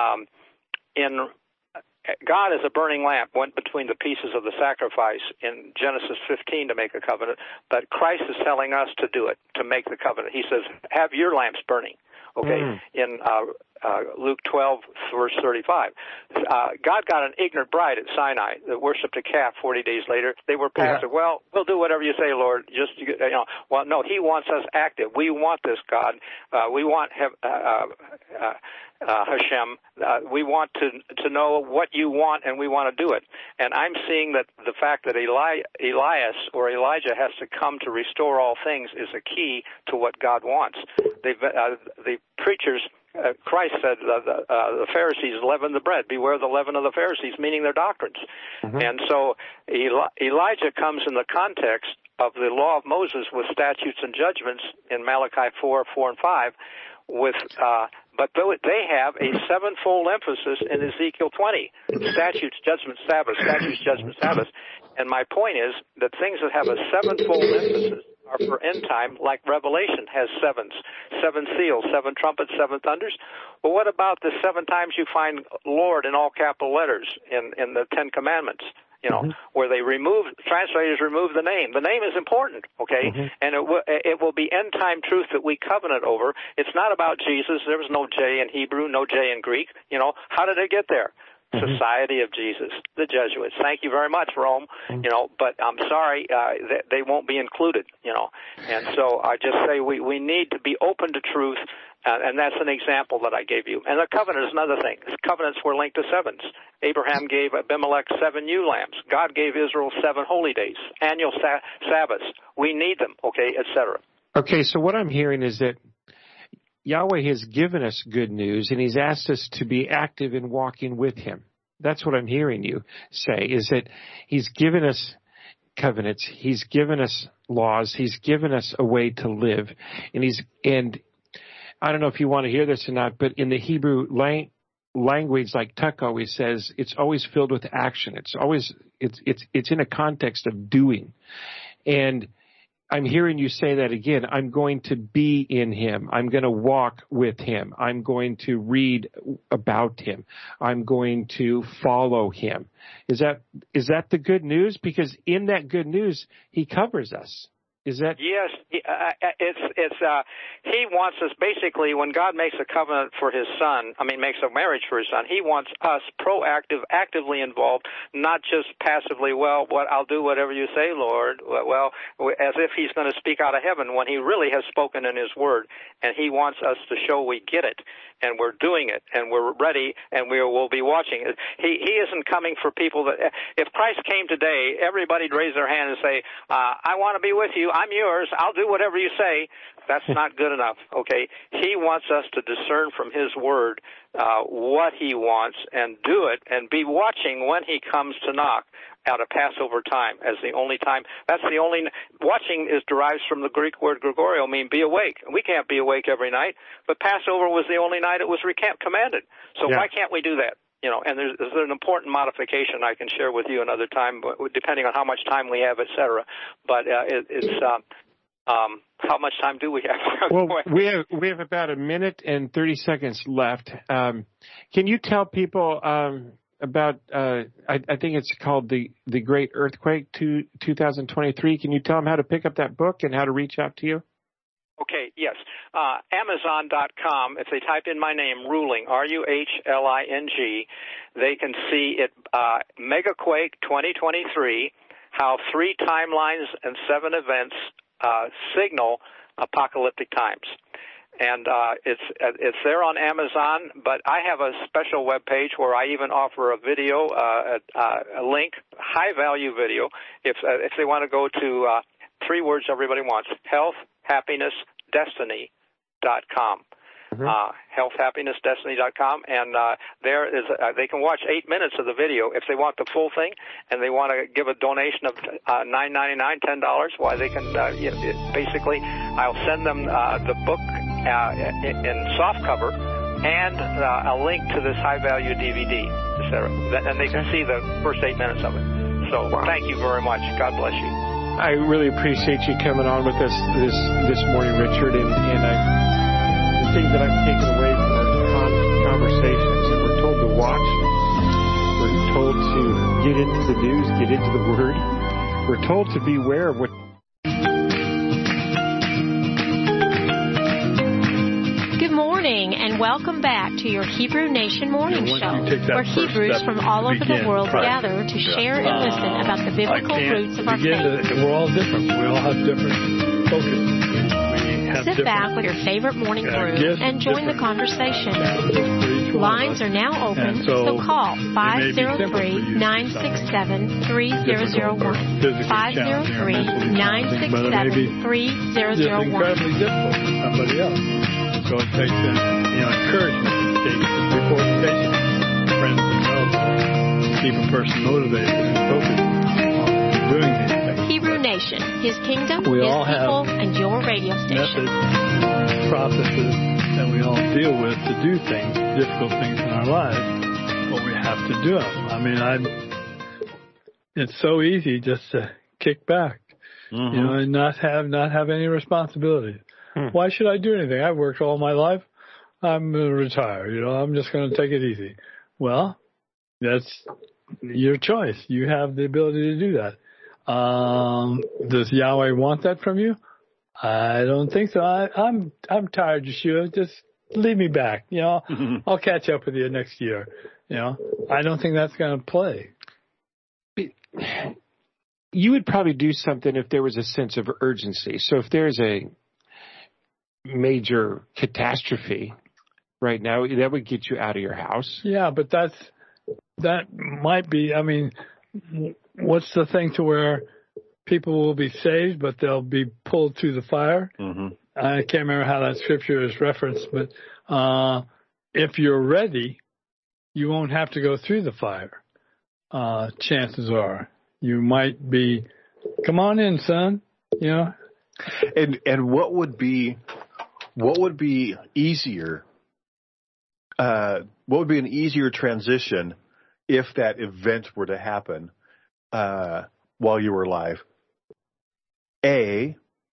S6: God as a burning lamp went between the pieces of the sacrifice in Genesis 15 to make a covenant, but Christ is telling us to do it, to make the covenant. He says, have your lamps burning. Okay, in Luke 12, verse 35. God got an ignorant bride at Sinai that worshipped a calf 40 days later. They were passive. Yeah. Well, we'll do whatever you say, Lord. Just, well, no, he wants us active. We want this, God. We want Hashem. We want to know what you want, and we want to do it. And I'm seeing that the fact that Elias or Elijah has to come to restore all things is a key to what God wants. The preachers, Christ said, the Pharisees leaven the bread. Beware the leaven of the Pharisees, meaning their doctrines. Mm-hmm. And so Elijah comes in the context of the law of Moses with statutes and judgments in Malachi 4, 4 and 5, but they have a sevenfold emphasis in Ezekiel 20. Statutes, judgment, Sabbath, statutes, judgment, Sabbath. And my point is that things that have a sevenfold emphasis are for end time, like Revelation has sevens, 7 seals, 7 trumpets, 7 thunders. Well, what about the 7 times you find Lord in all capital letters in the 10 Commandments? Where translators remove the name. The name is important, okay? Mm-hmm. And it will be end time truth that we covenant over. It's not about Jesus. There was no J in Hebrew, no J in Greek. How did it get there? Mm-hmm. Society of Jesus, the Jesuits. Thank you very much, Rome. Mm-hmm. But I'm sorry, they won't be included. And so I just say we need to be open to truth. And that's an example that I gave you. And the covenant is another thing. Covenants were linked to sevens. Abraham gave Abimelech 7 ewe lambs. God gave Israel 7 holy days, annual Sabbaths. We need them, okay, etc.
S2: Okay, so what I'm hearing is that Yahweh has given us good news, and he's asked us to be active in walking with him. That's what I'm hearing you say, is that he's given us covenants, he's given us laws, he's given us a way to live, and I don't know if you want to hear this or not, but in the Hebrew language, like Tuck always says, it's always filled with action. It's in a context of doing. And I'm hearing you say that again. I'm going to be in him. I'm going to walk with him. I'm going to read about him. I'm going to follow him. Is that the good news? Because in that good news, he covers us. Is that?
S6: Yes, he wants us basically when God makes a covenant for his son, makes a marriage for his son, he wants us proactive, actively involved, not just passively, I'll do whatever you say, Lord, as if he's going to speak out of heaven when he really has spoken in his word. And he wants us to show we get it, and we're doing it, and we're ready, and we will be watching. He isn't coming for people that, if Christ came today, everybody'd raise their hand and say, I want to be with you. I'm yours. I'll do whatever you say. That's not good enough, okay? He wants us to discern from his word what he wants and do it and be watching when he comes to knock at a Passover time as the only time. That's the only, watching derives from the Greek word Gregorio, mean be awake. We can't be awake every night, but Passover was the only night it was commanded. So why can't we do that? And there's an important modification I can share with you another time, depending on how much time we have, et cetera. But how much time do we have?
S2: Well, we have about a minute and 30 seconds left. Can you tell people about? I think it's called the Great Earthquake 2023. Can you tell them how to pick up that book and how to reach out to you?
S6: Okay, yes. Amazon.com, if they type in my name, Ruhling, Ruhling, they can see it, Megaquake 2023, how 3 timelines and 7 events signal apocalyptic times. And it's there on Amazon, but I have a special web page where I even offer a video, a link, high-value video, if they want to go to 3 words everybody wants, healthhappinessdestiny.com. Healthhappinessdestiny.com, and there is they can watch 8 minutes of the video if they want the full thing, and they want to give a donation of $9.99, $10. Why they can basically, I'll send them the book in soft cover and a link to this high value DVD, etc. And they can see the first 8 minutes of it. So Thank you very much. God bless you.
S2: I really appreciate you coming on with us this morning, Richard, and the thing that I've taken away from our conversations, that we're told to watch, we're told to get into the news, get into the Word, we're told to beware of what.
S1: Good morning and welcome back to your Hebrew Nation Morning Show, where Hebrews from all over the world gather to share and listen about the biblical roots of our faith.
S4: We're all different. We all have different focus.
S1: Sit back with your favorite morning brew and join the conversation. Lines are now open, so call 503-967-3001. 503-967-3001.
S4: It's incredibly difficult for somebody else. So it takes encouragement before the patient, friends and relatives, to keep a person motivated and focused on doing these things.
S1: Hebrew Nation, His kingdom,
S4: we
S1: His
S4: all
S1: people,
S4: have
S1: and your radio station.
S4: Methods, processes that we all deal with to do things, difficult things in our lives, but we have to do them. It's so easy just to kick back, and not have any responsibility. Why should I do anything? I've worked all my life. I'm going to retire. I'm just going to take it easy. Well, that's your choice. You have the ability to do that. Does Yahweh want that from you? I don't think so. I'm tired, Yeshua. Just leave me back. I'll catch up with you next year. I don't think that's going to play.
S2: You would probably do something if there was a sense of urgency. So if there's a major catastrophe right now, that would get you out of your house.
S4: Yeah, but that might be, what's the thing to where people will be saved, but they'll be pulled to the fire? I can't remember how that scripture is referenced, but if you're ready, you won't have to go through the fire. Chances are you might be, come on in, son,
S3: And what would be easier? What would be an easier transition if that event were to happen while you were alive? A,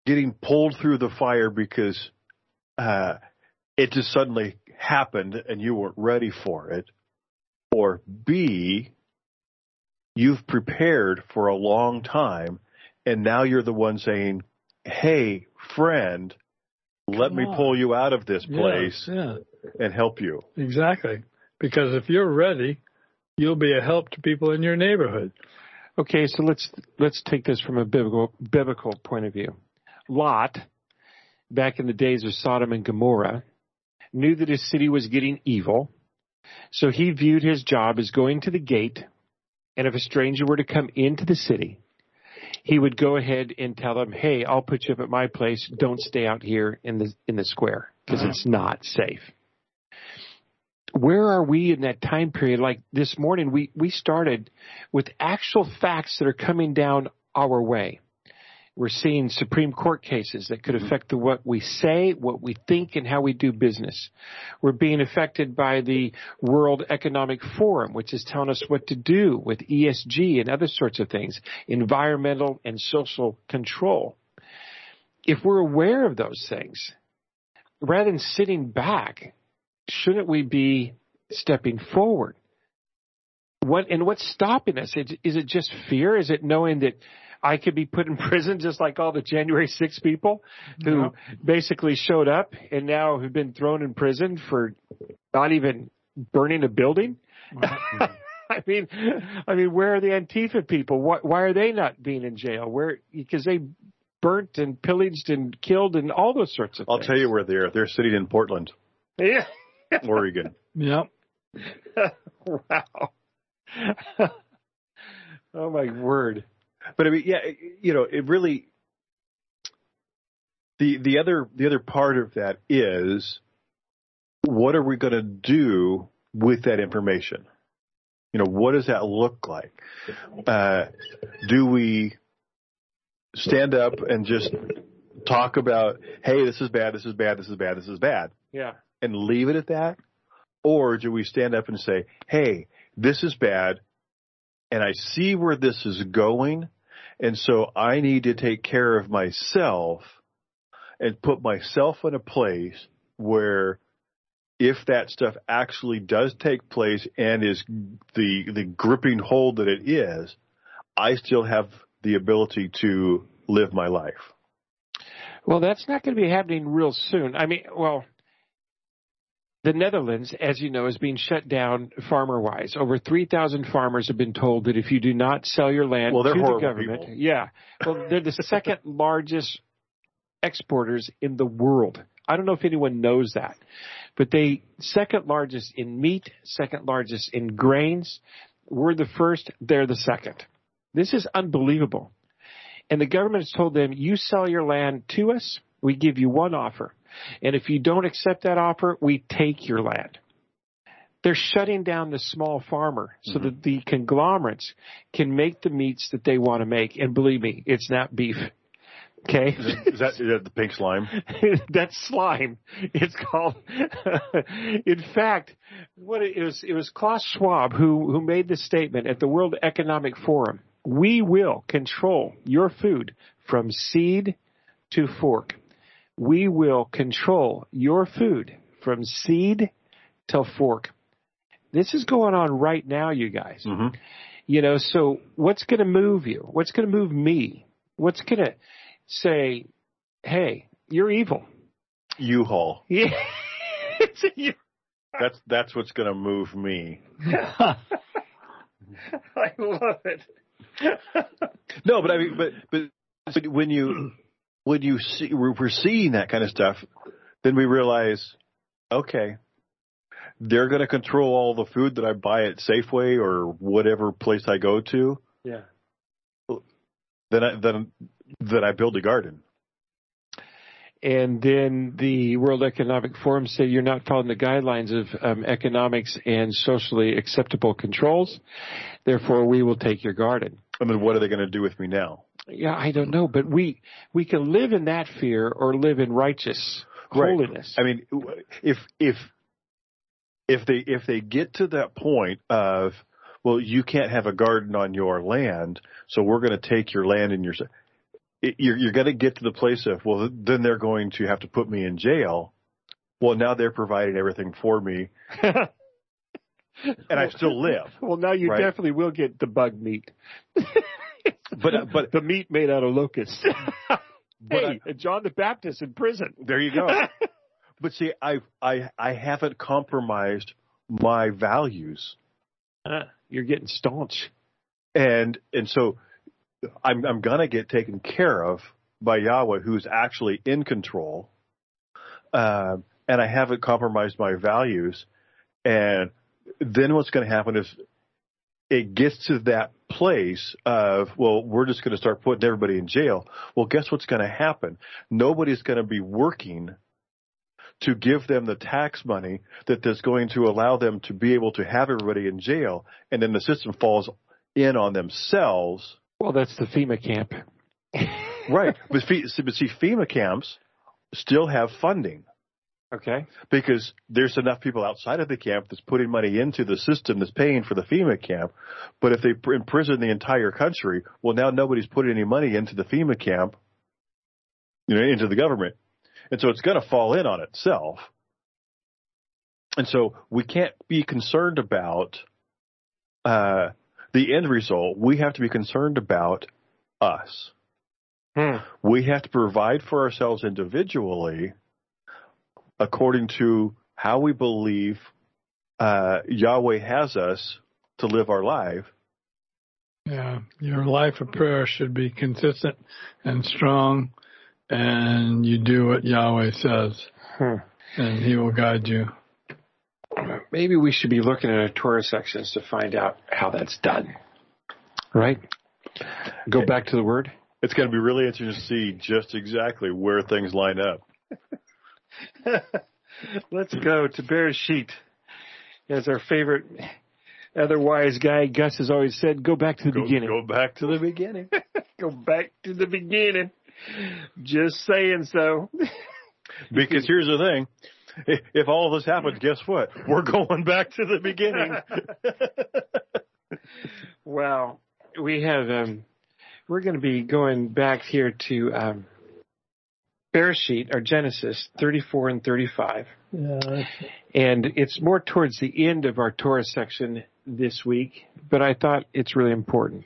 S3: getting pulled through the fire because it just suddenly happened and you weren't ready for it, or B, you've prepared for a long time and now you're the one saying, hey, friend, let me pull you out of this place and help you.
S4: Exactly. Because if you're ready, you'll be a help to people in your neighborhood.
S2: Okay, so let's take this from a biblical point of view. Lot, back in the days of Sodom and Gomorrah, knew that his city was getting evil, so he viewed his job as going to the gate, and if a stranger were to come into the city, he would go ahead and tell them, hey, I'll put you up at my place. Don't stay out here in the square because it's not safe. Where are we in that time period? Like this morning, we started with actual facts that are coming down our way. We're seeing Supreme Court cases that could affect what we say, what we think, and how we do business. We're being affected by the World Economic Forum, which is telling us what to do with ESG and other sorts of things, environmental and social control. If we're aware of those things, rather than sitting back, shouldn't we be stepping forward? What's stopping us? Is it just fear? Is it knowing that I could be put in prison just like all the January 6 people who basically showed up and now have been thrown in prison for not even burning a building? I mean, where are the Antifa people? Why are they not being in jail? Because they burnt and pillaged and killed and all those sorts of things.
S3: I'll tell you where they're. They're sitting in Portland.
S2: Yeah.
S3: Oregon.
S4: Yep.
S2: Wow. Oh, my word.
S3: But I mean, it really, the other part of that is, what are we going to do with that information? What does that look like? Do we stand up and just talk about, hey, this is bad, this is bad, this is bad, this is bad?
S2: Yeah.
S3: And leave it at that? Or do we stand up and say, hey, this is bad, and I see where this is going, and so I need to take care of myself and put myself in a place where if that stuff actually does take place and is the gripping hold that it is, I still have the ability to live my life.
S2: Well, that's not going to be happening real soon. I mean, the Netherlands, as you know, is being shut down farmer-wise. Over 3,000 farmers have been told that if you do not sell your land to the government, they're the second largest exporters in the world. I don't know if anyone knows that, but they second largest in meat, second largest in grains. We're the first; they're the second. This is unbelievable. And the government has told them, you sell your land to us, we give you one offer. And if you don't accept that offer, we take your land. They're shutting down the small farmer so that the conglomerates can make the meats that they want to make. And believe me, it's not beef. Okay?
S3: Is that the pink slime?
S2: That's slime. It's called. In fact, it was Klaus Schwab who made this statement at the World Economic Forum. We will control your food from seed to fork. We will control your food from seed to fork. This is going on right now, you guys. Mm-hmm. So what's going to move you? What's going to move me? What's going to say, hey, you're evil?
S3: U-Haul.
S2: Yeah.
S3: That's what's going to move me.
S2: I love it.
S3: No, but I mean, but when you see we're seeing that kind of stuff, then we realize, okay, they're going to control all the food that I buy at Safeway or whatever place I go to.
S2: Yeah.
S3: Then I build a garden.
S2: And then the World Economic Forum said you're not following the guidelines of economics and socially acceptable controls. Therefore, we will take your garden.
S3: And then what are they going to do with me now?
S2: Yeah, I don't know. But we can live in that fear or live in righteous holiness.
S3: I mean, if they get to that point of, well, you can't have a garden on your land, so we're going to take your land and your... you're going to get to the place of, well, then they're going to have to put me in jail. Well, now they're providing everything for me, and I still live.
S2: Well, now you definitely will get the bug meat. but the meat made out of locusts. Hey, John the Baptist in prison.
S3: There you go. But see, I haven't compromised my values.
S2: You're getting staunch,
S3: and so I'm gonna get taken care of by Yahweh, who's actually in control. And I haven't compromised my values. And then what's going to happen is it gets to that place of, well, we're just going to start putting everybody in jail. Well, guess what's going to happen? Nobody's going to be working to give them the tax money that's going to allow them to be able to have everybody in jail. And then the system falls in on themselves.
S2: Well, that's the FEMA camp.
S3: Right. But see, FEMA camps still have funding.
S2: Okay.
S3: Because there's enough people outside of the camp that's putting money into the system that's paying for the FEMA camp. But if they imprison the entire country, well, now nobody's putting any money into the FEMA camp, into the government. And so it's going to fall in on itself. And so we can't be concerned about the end result. We have to be concerned about us. We have to provide for ourselves individually according to how we believe Yahweh has us to live our life.
S4: Yeah, your life of prayer should be consistent and strong, and you do what Yahweh says, and He will guide you.
S2: Maybe we should be looking at our Torah sections to find out how that's done. Right? Go back to the Word.
S3: It's going to be really interesting to see just exactly where things line up.
S2: Let's go to Bereshit. As our favorite otherwise guy, Gus has always said, go back to the beginning.
S3: Go back to the beginning.
S2: Go back to the beginning. Just saying so.
S3: Because here's the thing. If all of this happens, guess what? We're going back to the beginning.
S2: Well, we have, we're going to be going back here to Bereshit, or Genesis 34 and 35.
S4: Yeah.
S2: And it's more towards the end of our Torah section this week, but I thought it's really important.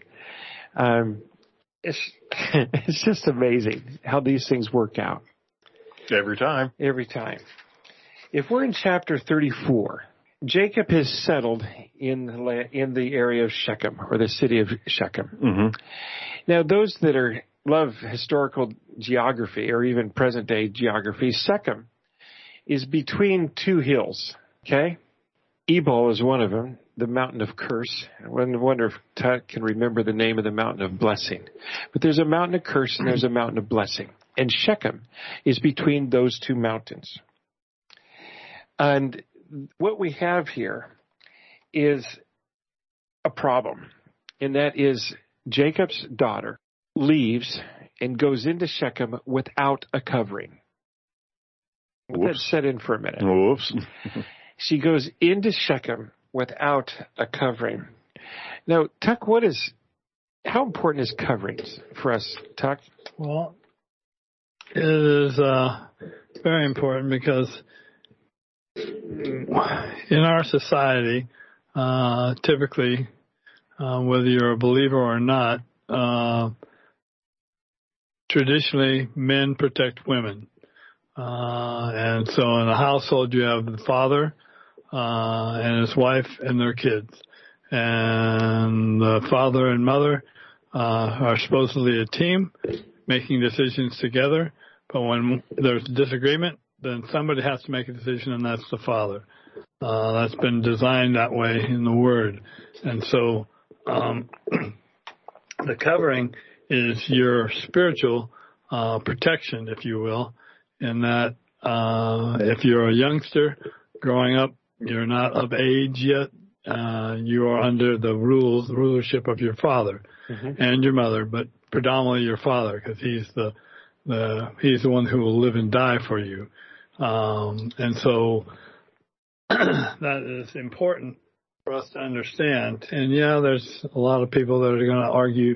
S2: It's just amazing how these things work out.
S3: Every time.
S2: Every time. If we're in chapter 34, Jacob has settled in the area of Shechem, or the city of Shechem.
S3: Mm-hmm.
S2: Now, those that love historical geography, or even present-day geography, Shechem is between two hills, okay? Ebal is one of them, the mountain of curse. I wonder if Tut can remember the name of the mountain of blessing. But there's a mountain of curse and there's a mountain of blessing. And Shechem is between those two mountains. And what we have here is a problem, and that is Jacob's daughter leaves and goes into Shechem without a covering. Let that set in for a minute.
S3: Whoops.
S2: She goes into Shechem without a covering. Now, Tuck, how important is coverings for us, Tuck?
S4: Well, it is very important because in our society, typically, whether you're a believer or not, traditionally men protect women. And so in a household you have the father and his wife and their kids. And the father and mother are supposedly a team making decisions together. But when there's disagreement, then somebody has to make a decision, and that's the father. That's been designed that way in the Word. And so the covering is your spiritual protection, if you will, in that if you're a youngster growing up, you're not of age yet, you are under the rulership of your father and your mother, but predominantly your father, because he's the one who will live and die for you. And so that is important for us to understand. And yeah, there's a lot of people that are going to argue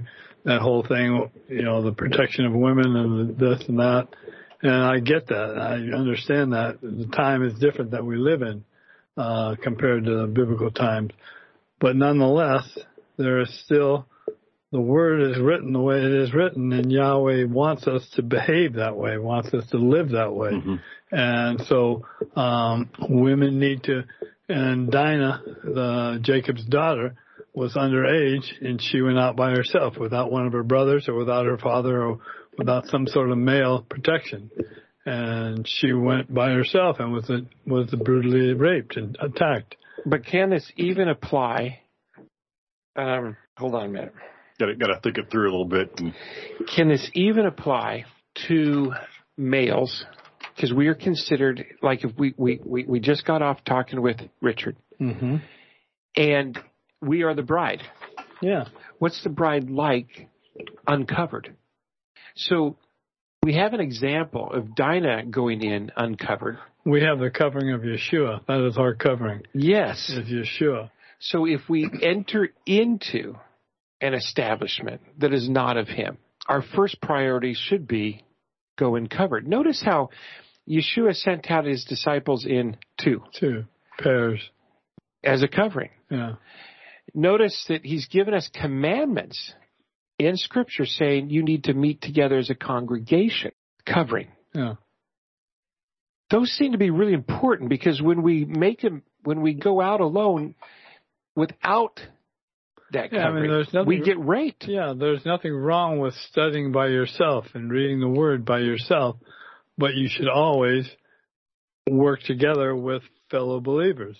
S4: that whole thing, the protection of women and this and that. And I get that. I understand that. The time is different that we live in compared to the biblical times. But nonetheless, there is still, the word is written the way it is written, and Yahweh wants us to behave that way, wants us to live that way. Mm-hmm. And so women need to, and Dinah, Jacob's daughter, was underage, and she went out by herself without one of her brothers or without her father or without some sort of male protection. And she went by herself and was brutally raped and attacked.
S2: But can this even apply? Hold on a minute.
S3: Got to think it through a little bit.
S2: Can this even apply to males? Because we are considered, like if we just got off talking with Richard, mm-hmm. and we are the bride.
S4: Yeah.
S2: What's the bride like uncovered? So we have an example of Dinah going in uncovered.
S4: We have the covering of Yeshua. That is our covering.
S2: Yes.
S4: Is Yeshua.
S2: So if we enter into an establishment that is not of him, our first priority should be go in covered. Notice how Yeshua sent out his disciples in two
S4: pairs
S2: as a covering.
S4: Yeah.
S2: Notice that he's given us commandments in Scripture saying you need to meet together as a congregation, covering.
S4: Yeah.
S2: Those seem to be really important because when we go out alone without that covering, we get raped.
S4: Yeah, there's nothing wrong with studying by yourself and reading the Word by yourself, but you should always work together with fellow believers.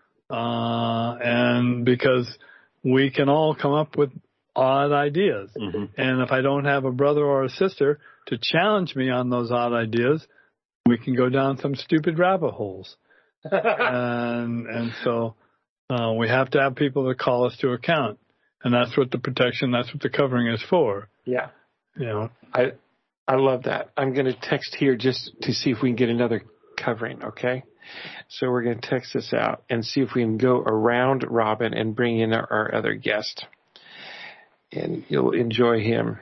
S4: And because we can all come up with odd ideas. Mm-hmm. And if I don't have a brother or a sister to challenge me on those odd ideas, we can go down some stupid rabbit holes. and so we have to have people that call us to account. And that's what the protection, that's what the covering is for.
S2: Yeah. I love that. I'm going to text here just to see if we can get another covering, okay? So we're going to text this out and see if we can go around Robin and bring in our other guest. And you'll enjoy him.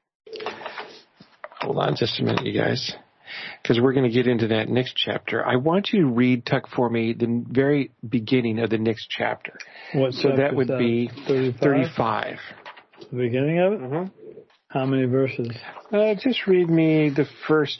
S2: Hold on just a minute, you guys, because we're going to get into that next chapter. I want you to read, Tuck, for me, the very beginning of the next chapter.
S4: What
S2: so that would be 35.
S4: The beginning of it?
S2: Mm-hmm.
S4: How many verses?
S2: Just read me the first,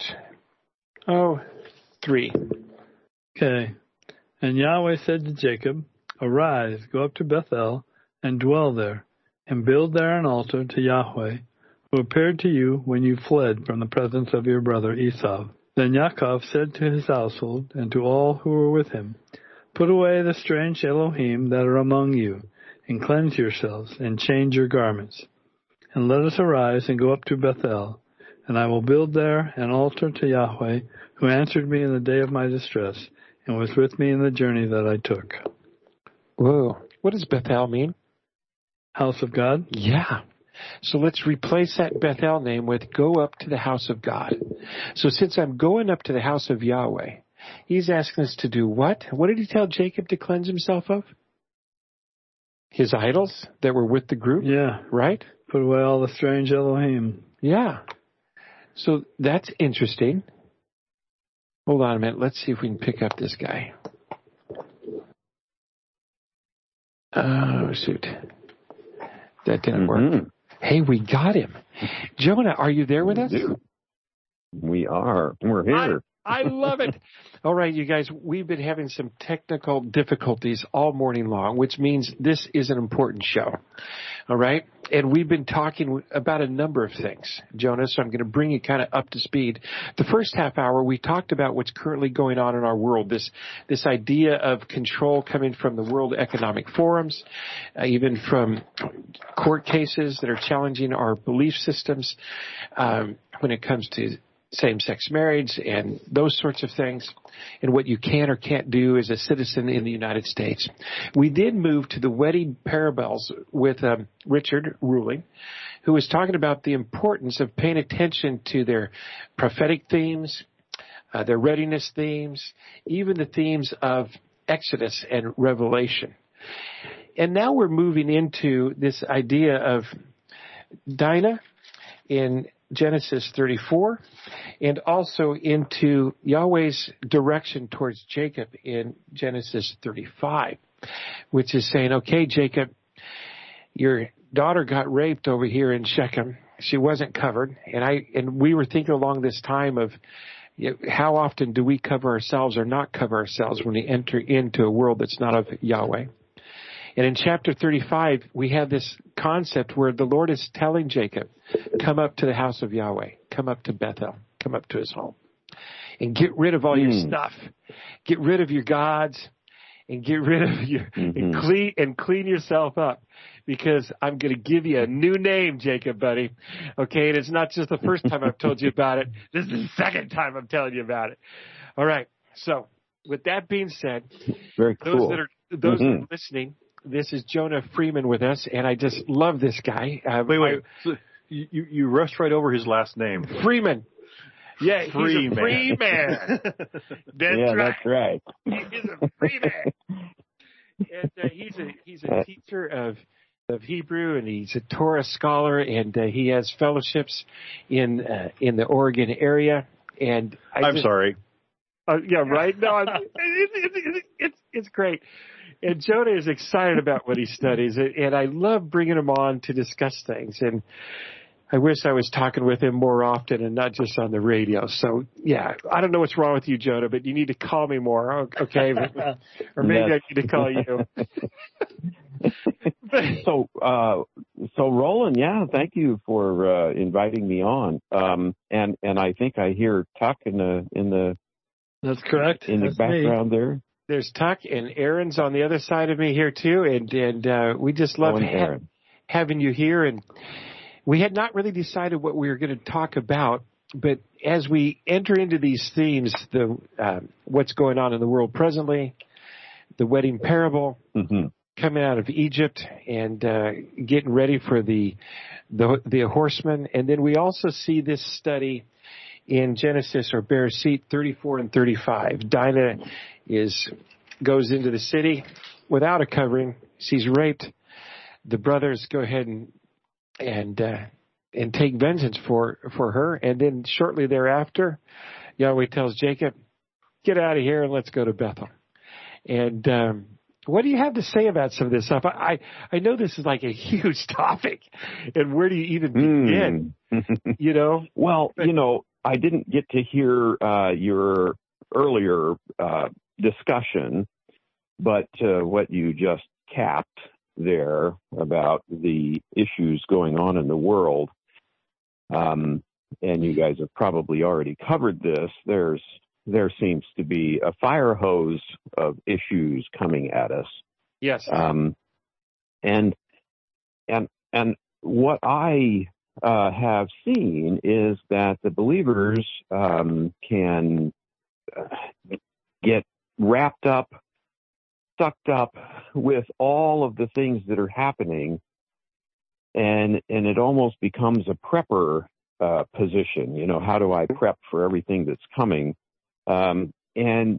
S2: 3.
S4: Okay. And Yahweh said to Jacob, "Arise, go up to Bethel, and dwell there, and build there an altar to Yahweh, who appeared to you when you fled from the presence of your brother Esau." Then Yaakov said to his household and to all who were with him, "Put away the strange Elohim that are among you, and cleanse yourselves, and change your garments. And let us arise and go up to Bethel, and I will build there an altar to Yahweh, who answered me in the day of my distress, and was with me in the journey that I took."
S2: Whoa. What does Bethel mean?
S4: House of God?
S2: Yeah. So let's replace that Bethel name with go up to the house of God. So since I'm going up to the house of Yahweh, he's asking us to do what? What did he tell Jacob to cleanse himself of? His idols that were with the group?
S4: Yeah.
S2: Right?
S4: Put away all the strange Elohim.
S2: Yeah. So that's interesting. Hold on a minute. Let's see if we can pick up this guy. Oh, shoot. That didn't work. Hey, we got him. Jonah, are you there with us?
S7: We are. We're here.
S2: I love it. All right, you guys, we've been having some technical difficulties all morning long, which means this is an important show. All right? And we've been talking about a number of things, Jonah, so I'm going to bring you kind of up to speed. The first half hour, we talked about what's currently going on in our world, this idea of control coming from the World Economic Forums, even from court cases that are challenging our belief systems when it comes to same-sex marriage and those sorts of things, and what you can or can't do as a citizen in the United States. We did move to the wedding parables with Richard Ruling, who was talking about the importance of paying attention to their prophetic themes, their readiness themes, even the themes of Exodus and Revelation. And now we're moving into this idea of Dinah in Genesis 34, and also into Yahweh's direction towards Jacob in Genesis 35, which is saying, okay, Jacob, your daughter got raped over here in Shechem. She wasn't covered. And we were thinking along this time of how often do we cover ourselves or not cover ourselves when we enter into a world that's not of Yahweh. And in chapter 35, we have this concept where the Lord is telling Jacob, come up to the house of Yahweh, come up to Bethel, come up to his home, and get rid of all your stuff. Get rid of your gods, and get rid of your, and clean yourself up, because I'm going to give you a new name, Jacob, buddy. Okay, and it's not just the first time I've told you about it. This is the second time I'm telling you about it. All right. So with that being said,
S7: very cool.
S2: Those that are listening, this is Jonah Freeman with us, and I just love this guy.
S3: Wait. So you rushed right over his last name.
S2: Freeman. Yeah, he's
S3: Freeman.
S2: a free man.
S7: That's right.
S2: He's a free man. And he's a teacher of Hebrew, and he's a Torah scholar, and he has fellowships in the Oregon area. And
S3: I'm sorry.
S2: Yeah, right. No, it's great. And Jonah is excited about what he studies, and I love bringing him on to discuss things. And I wish I was talking with him more often and not just on the radio. So, yeah, I don't know what's wrong with you, Jonah, but you need to call me more, okay? Or maybe I need to call you.
S7: So Roland, thank you for inviting me on. And I think I hear Tuck in the
S4: That's correct.
S7: In the background there.
S2: There's Tuck, and Aaron's on the other side of me here too, and we just love having you here. And we had not really decided what we were going to talk about, but as we enter into these themes, what's going on in the world presently, the wedding parable, coming out of Egypt, and getting ready for the horsemen, and then we also see this study in Genesis or Bereshit 34 and 35. Dinah goes into the city without a covering. She's raped. The brothers go ahead and take vengeance for her. And then shortly thereafter, Yahweh tells Jacob, get out of here and let's go to Bethel. And what do you have to say about some of this stuff? I know this is like a huge topic, and where do you even begin?
S7: Well, I didn't get to hear your earlier discussion, but what you just capped there about the issues going on in the world, and you guys have probably already covered this, there seems to be a fire hose of issues coming at us.
S2: Yes.
S7: And what I have seen is that the believers can get wrapped up, sucked up with all of the things that are happening, and it almost becomes a prepper position. How do I prep for everything that's coming? And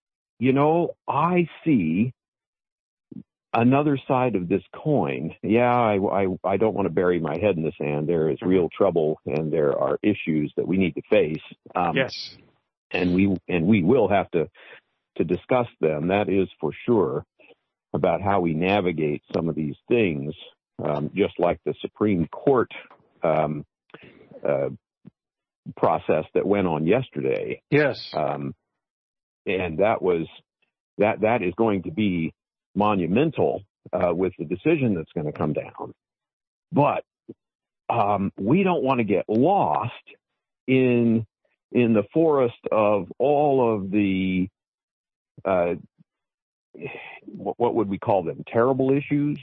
S7: I see another side of this coin. Yeah, I don't want to bury my head in the sand. There is real trouble, and there are issues that we need to face.
S2: Yes.
S7: And we will have to discuss them. That is for sure, about how we navigate some of these things, just like the Supreme Court process that went on yesterday.
S2: Yes.
S7: And that is going to be monumental with the decision that's going to come down. But we don't want to get lost in the forest of all of the what would we call them? Terrible issues,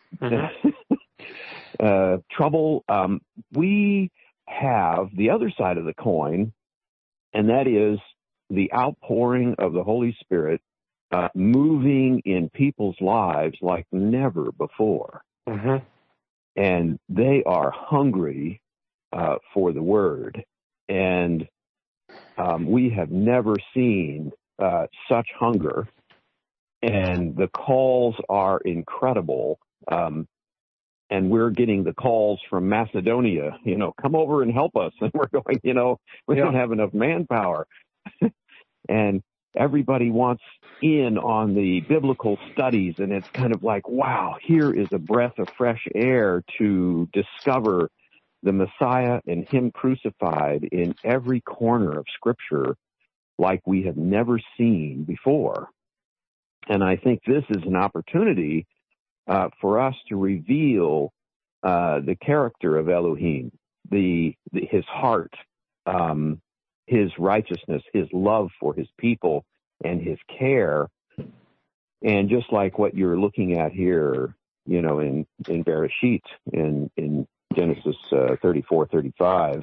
S7: trouble. We have the other side of the coin, and that is the outpouring of the Holy Spirit moving in people's lives like never before. And they are hungry for the Word. And we have never seen such hunger. And the calls are incredible. and we're getting the calls from Macedonia, come over and help us. And we're going, we don't have enough manpower. And everybody wants in on the biblical studies. And it's kind of like, wow, here is a breath of fresh air to discover the Messiah and him crucified in every corner of Scripture like we have never seen before. And I think this is an opportunity for us to reveal the character of Elohim, his heart, his righteousness, his love for his people, and his care. And just like what you're looking at here, in Bereshit, in Genesis 34:35,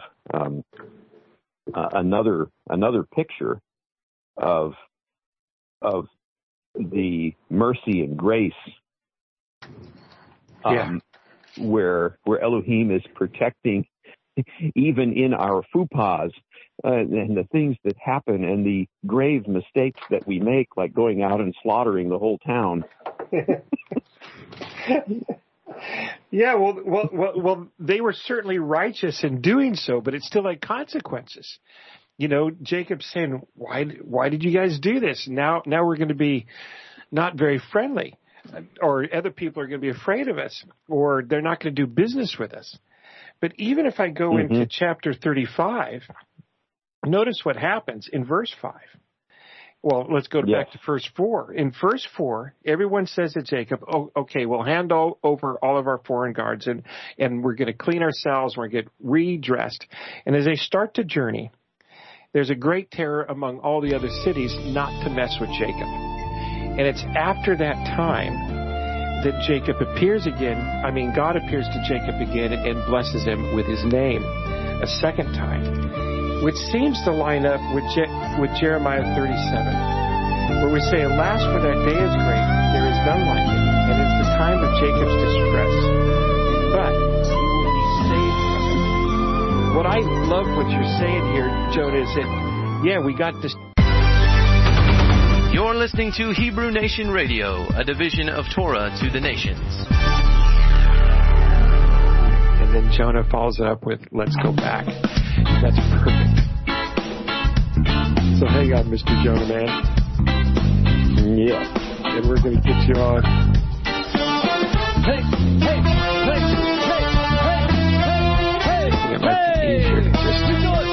S7: another picture of the mercy and grace, where Elohim is protecting even in our fupas, and the things that happen and the grave mistakes that we make, like going out and slaughtering the whole town.
S2: Yeah, well, they were certainly righteous in doing so, but it still had consequences. Jacob's saying, why did you guys do this? Now we're going to be not very friendly, or other people are going to be afraid of us, or they're not going to do business with us. But even if I go into chapter 35, notice what happens in verse 5. Well, let's go back to verse 4. In verse 4, everyone says to Jacob, "Oh, okay, we'll hand over all of our foreign guards, and we're going to clean ourselves, we're going to get redressed." And as they start to journey, there's a great terror among all the other cities not to mess with Jacob. And it's after that time that Jacob appears again. God appears to Jacob again and blesses him with his name a second time, which seems to line up with Jeremiah 37, where we say, "Alas, for that day is great, there is none like it, and it's the time of Jacob's distress, but he will be saved from it." What I love what you're saying here, Jonah, is that, we got this.
S5: You're listening to Hebrew Nation Radio, a division of Torah to the nations.
S2: And then Jonah follows it up with, "Let's go back." That's perfect. So hang on, Mr. Jonah, man.
S7: Yeah.
S2: And we're going to get you on.
S8: Hey.
S2: It might be easier to just...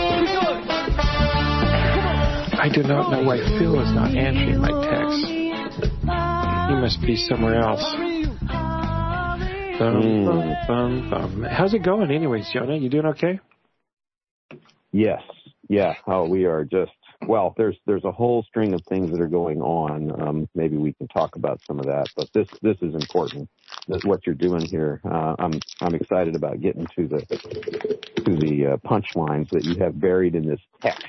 S2: I do not know why Phil is not answering my text. He must be somewhere else. How's it going anyways, Jonah? You doing okay?
S7: Yes. Yeah. We are just, there's a whole string of things that are going on. Maybe we can talk about some of that, but this is important. That's what you're doing here. I'm excited about getting to the punchlines that you have buried in this text.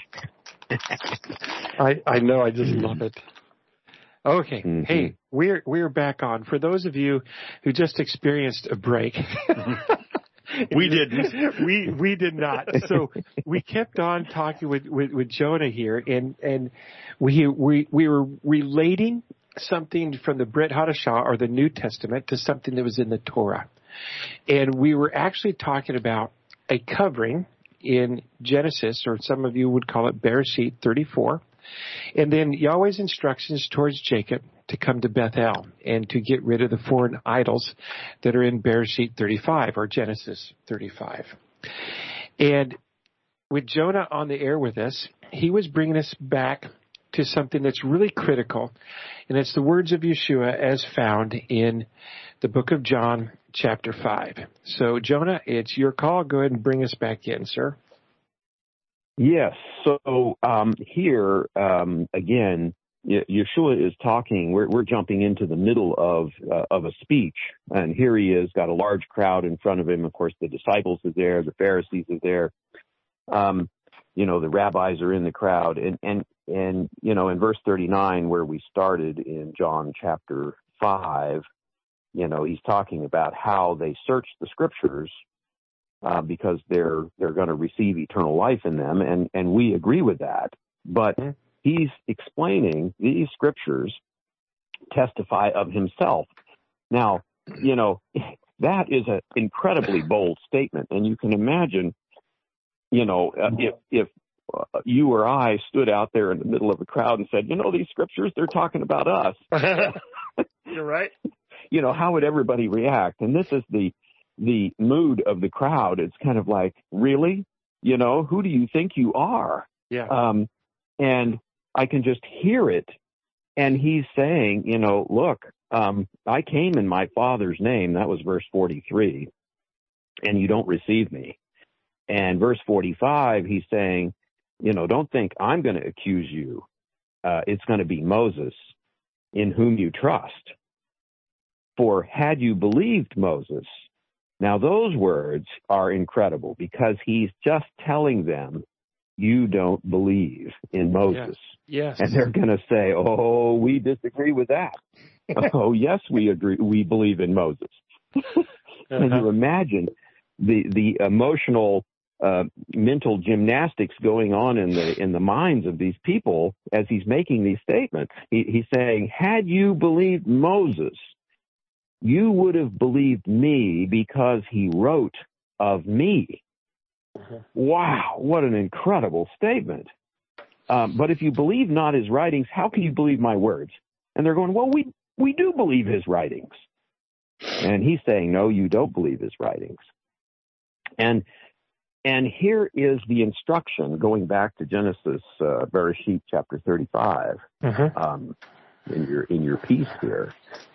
S2: I know. I just love it. Okay. Mm-hmm. Hey, we're back on. For those of you who just experienced a break.
S3: We didn't.
S2: We did not. So we kept on talking with Jonah here, and we were relating something from the Brit Hadashah, or the New Testament, to something that was in the Torah. And we were actually talking about a covering in Genesis, or some of you would call it Bereshit 34, and then Yahweh's instructions towards Jacob to come to Bethel and to get rid of the foreign idols that are in Bereshit 35 or Genesis 35. And with Jonah on the air with us, he was bringing us back to something that's really critical, and it's the words of Yeshua as found in the book of John, chapter 5. So, Jonah, it's your call. Go ahead and bring us back in, sir.
S7: Yes. So here, again, Yeshua is talking. We're jumping into the middle of a speech, and here he is, got a large crowd in front of him. Of course, the disciples are there, the Pharisees are there. The rabbis are in the crowd, and in verse 39, where we started in John chapter 5, he's talking about how they search the scriptures because they're going to receive eternal life in them, and we agree with that. But he's explaining these scriptures testify of himself. Now, that is an incredibly bold statement. And you can imagine, if you or I stood out there in the middle of a crowd and said, these scriptures, they're talking about us.
S2: You're right.
S7: How would everybody react? And this is the mood of the crowd. It's kind of like, really? Who do you think you are?
S2: Yeah.
S7: And I can just hear it. And he's saying, look, I came in my Father's name. That was verse 43. And you don't receive me. And verse 45, he's saying, don't think I'm going to accuse you. It's going to be Moses, in whom you trust. For had you believed Moses. Now those words are incredible because he's just telling them, you don't believe in Moses.
S2: Yes.
S7: And they're going to say, oh, we disagree with that. Oh, yes, we agree. We believe in Moses. Can you imagine the emotional, mental gymnastics going on in the minds of these people as he's making these statements? He's saying, had you believed Moses, you would have believed me because he wrote of me. Wow, what an incredible statement. But if you believe not his writings, how can you believe my words? And they're going, well, we do believe his writings. And he's saying, no, you don't believe his writings. And here is the instruction, going back to Genesis, Bereshit chapter 35, in your piece here.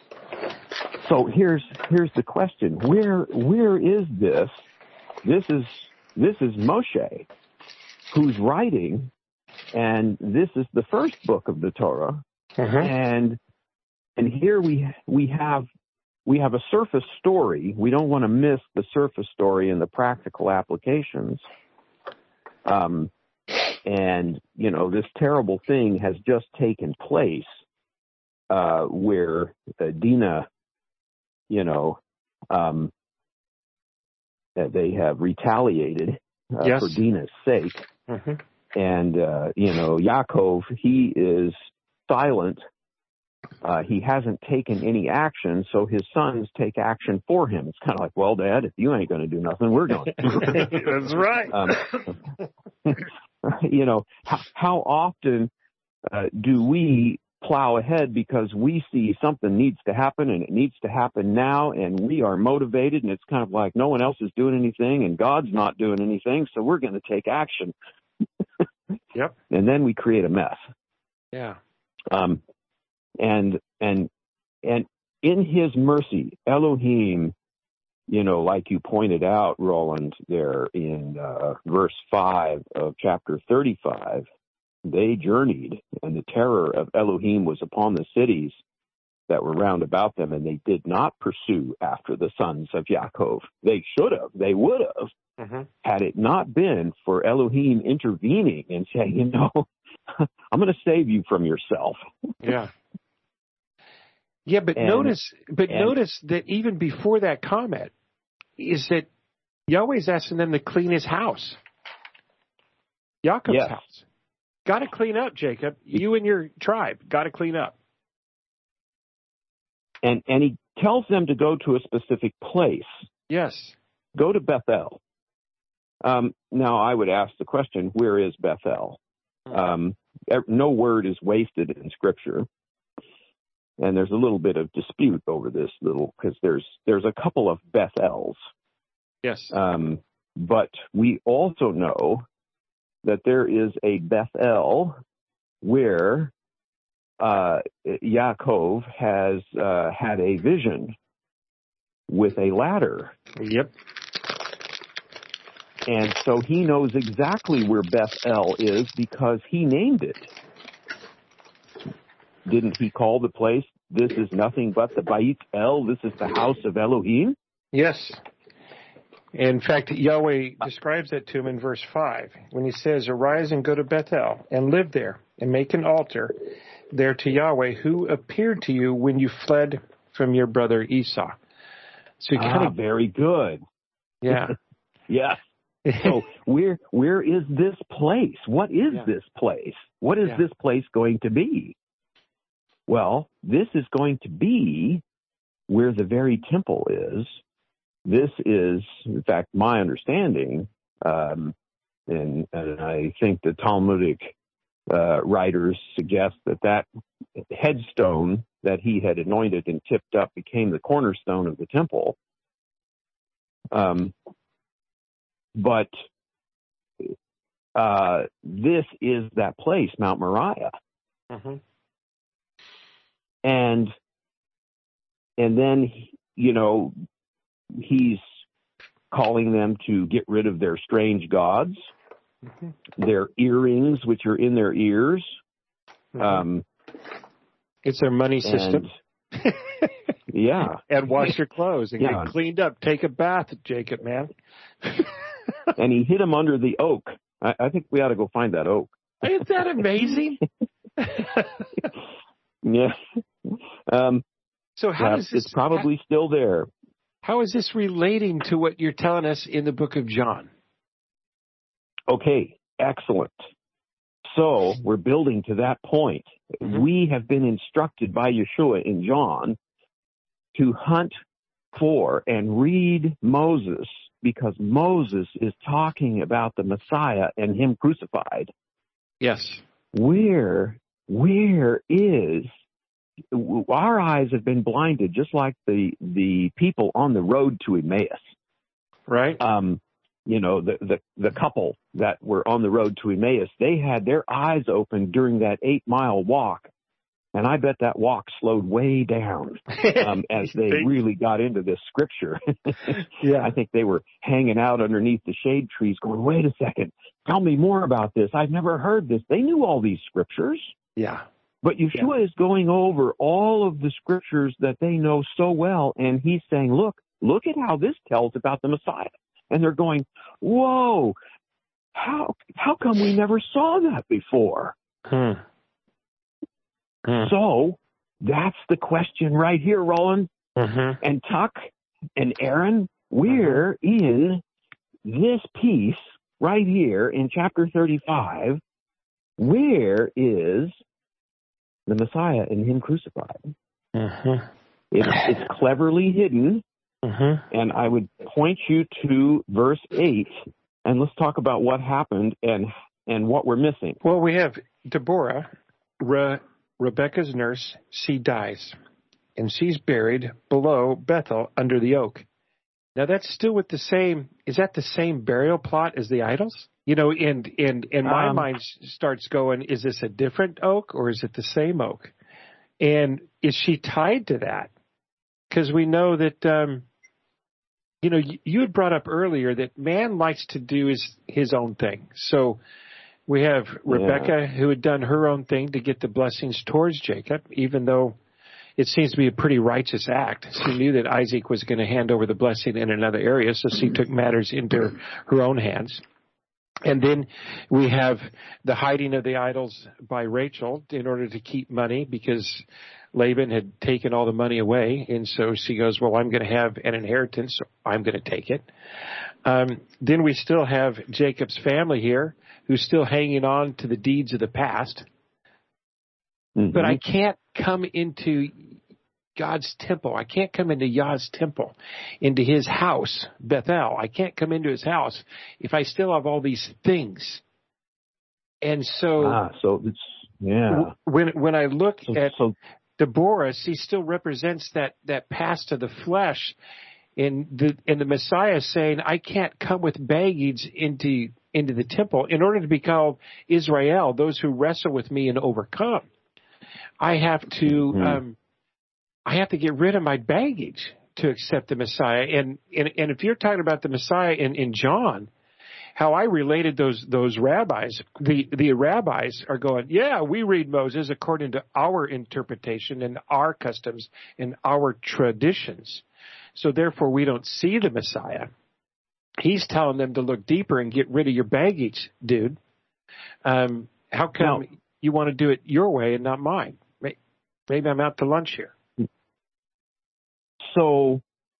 S7: So here's the question: where is this? This is Moshe, who's writing, and this is the first book of the Torah, and here we have a surface story. We don't want to miss the surface story and the practical applications. And this terrible thing has just taken place, where Dinah, they have retaliated for Dinah's sake. And, Yaakov, he is silent. He hasn't taken any action, so his sons take action for him. It's kind of like, well, Dad, if you ain't going to do nothing, we're going to.
S2: That's right.
S7: How often do we plow ahead because we see something needs to happen and it needs to happen now, and we are motivated, and it's kind of like no one else is doing anything and God's not doing anything, so we're going to take action.
S2: Yep.
S7: And then we create a mess.
S2: Yeah.
S7: And in his mercy, Elohim, like you pointed out, Roland, there in verse 5 of chapter 35, they journeyed, and the terror of Elohim was upon the cities that were round about them, and they did not pursue after the sons of Yaakov. They should have. They would have, had it not been for Elohim intervening and saying, I'm going to save you from yourself.
S2: Yeah. Yeah, but notice that even before that comment is that Yahweh's asking them to clean his house. Yaakov's house. Got to clean up, Jacob. You and your tribe got to clean up.
S7: And he tells them to go to a specific place.
S2: Yes.
S7: Go to Bethel. Now, I would ask the question, where is Bethel? No word is wasted in Scripture. And there's a little bit of dispute over this because there's a couple of Bethels.
S2: Yes.
S7: But we also know that there is a Bethel where Yaakov has had a vision with a ladder.
S2: Yep.
S7: And so he knows exactly where Bethel is because he named it. Didn't he call the place, this is nothing but the Beit El, this is the house of Elohim?
S2: Yes. In fact, Yahweh describes that to him in verse 5 when he says, arise and go to Bethel and live there and make an altar there to Yahweh who appeared to you when you fled from your brother Esau. So
S7: very good.
S2: Yeah.
S7: Yeah. So where is this place? What is this place? What is this place going to be? Well, this is going to be where the very temple is this is, in fact, my understanding, and I think the Talmudic writers suggest that headstone that he had anointed and tipped up became the cornerstone of the temple. But this is that place, Mount Moriah.
S2: Mm-hmm.
S7: And then, he's calling them to get rid of their strange gods, mm-hmm. their earrings, which are in their ears.
S2: Mm-hmm. It's their money system.
S7: Yeah.
S2: And wash your clothes and get cleaned up. Take a bath, Jacob, man.
S7: And he hid him under the oak. I think we ought to go find that oak.
S2: Isn't that amazing?
S7: Yeah.
S2: So how does this...
S7: It's probably still there.
S2: How is this relating to what you're telling us in the book of John?
S7: Okay, excellent. So we're building to that point. Mm-hmm. We have been instructed by Yeshua in John to hunt for and read Moses, because Moses is talking about the Messiah and him crucified.
S2: Yes.
S7: Where is... Our eyes have been blinded, just like the people on the road to Emmaus.
S2: Right.
S7: The couple that were on the road to Emmaus, they had their eyes open during that 8-mile walk. And I bet that walk slowed way down as they really got into this scripture.
S2: Yeah.
S7: I think they were hanging out underneath the shade trees going, wait a second, tell me more about this. I've never heard this. They knew all these scriptures.
S2: Yeah.
S7: But Yeshua is going over all of the scriptures that they know so well, and he's saying, look at how this tells about the Messiah. And they're going, whoa, how come we never saw that before? So that's the question right here, Roland.
S2: Mm-hmm.
S7: And Tuck and Aaron, we're in this piece right here in chapter 35. Where is the Messiah and him crucified?
S2: Mm-hmm.
S7: It's cleverly hidden,
S2: mm-hmm.
S7: and I would point you to verse 8, and let's talk about what happened and what we're missing.
S2: Well, we have Deborah, Rebecca's nurse. She dies, and she's buried below Bethel under the oak. Now that's still with the same. Is that the same burial plot as the idols? And my mind starts going, is this a different oak or is it the same oak? And is she tied to that? Because we know that, you had brought up earlier that man likes to do his own thing. So we have Rebecca who had done her own thing to get the blessings towards Jacob, even though it seems to be a pretty righteous act. She knew that Isaac was going to hand over the blessing in another area, so she took matters into her own hands. And then we have the hiding of the idols by Rachel in order to keep money, because Laban had taken all the money away. And so she goes, well, I'm going to have an inheritance, so I'm going to take it. Then we still have Jacob's family here, who's still hanging on to the deeds of the past. Mm-hmm. But I can't come into God's temple. I can't come into Yah's temple, into his house, Bethel. I can't come into his house if I still have all these things. And so, when I look at Deborah, she still represents that past of the flesh, and the Messiah saying, I can't come with baggage into the temple in order to be called Israel, those who wrestle with me and overcome. I have to get rid of my baggage to accept the Messiah. And if you're talking about the Messiah in John, how I related those rabbis, the rabbis are going, yeah, we read Moses according to our interpretation and our customs and our traditions. So therefore we don't see the Messiah. He's telling them to look deeper and get rid of your baggage, dude. How come you want to do it your way and not mine? Maybe I'm out to lunch here.
S7: So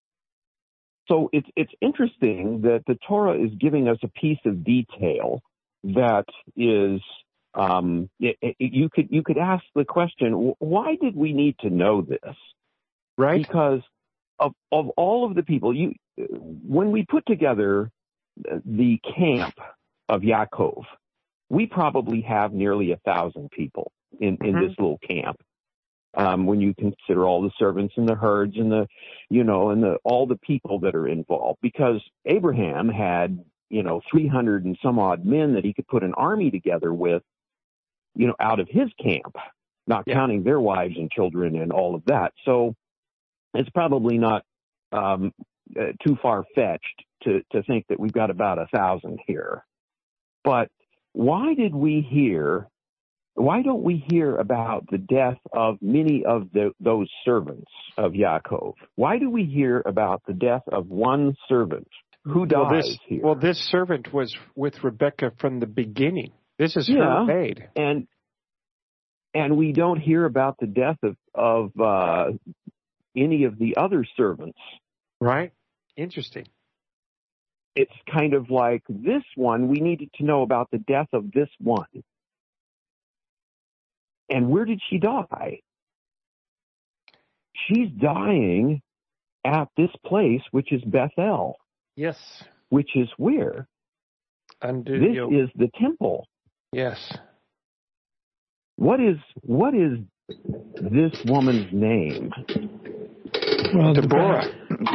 S7: it's interesting that the Torah is giving us a piece of detail that is, you could ask the question, why did we need to know this?
S2: Right.
S7: Because of all of the people, when we put together the camp of Yaakov, we probably have nearly 1,000 people in this little camp. When you consider all the servants and the herds and all the people that are involved, because Abraham had, 300 and some odd men that he could put an army together with, out of his camp, not counting their wives and children and all of that. So it's probably not too far-fetched to think that we've got about 1,000 here. But why don't we hear about the death of many of those servants of Yaakov? Why do we hear about the death of one servant who dies here?
S2: Well, this servant was with Rebekah from the beginning. This is her maid.
S7: And we don't hear about the death of any of the other servants.
S2: Right? Interesting.
S7: It's kind of like this one, we needed to know about the death of this one. And where did she die? She's dying at this place, which is Bethel.
S2: Yes.
S7: Which is where? This is the temple.
S2: Yes.
S7: What is this woman's name?
S4: Well,
S2: Deborah.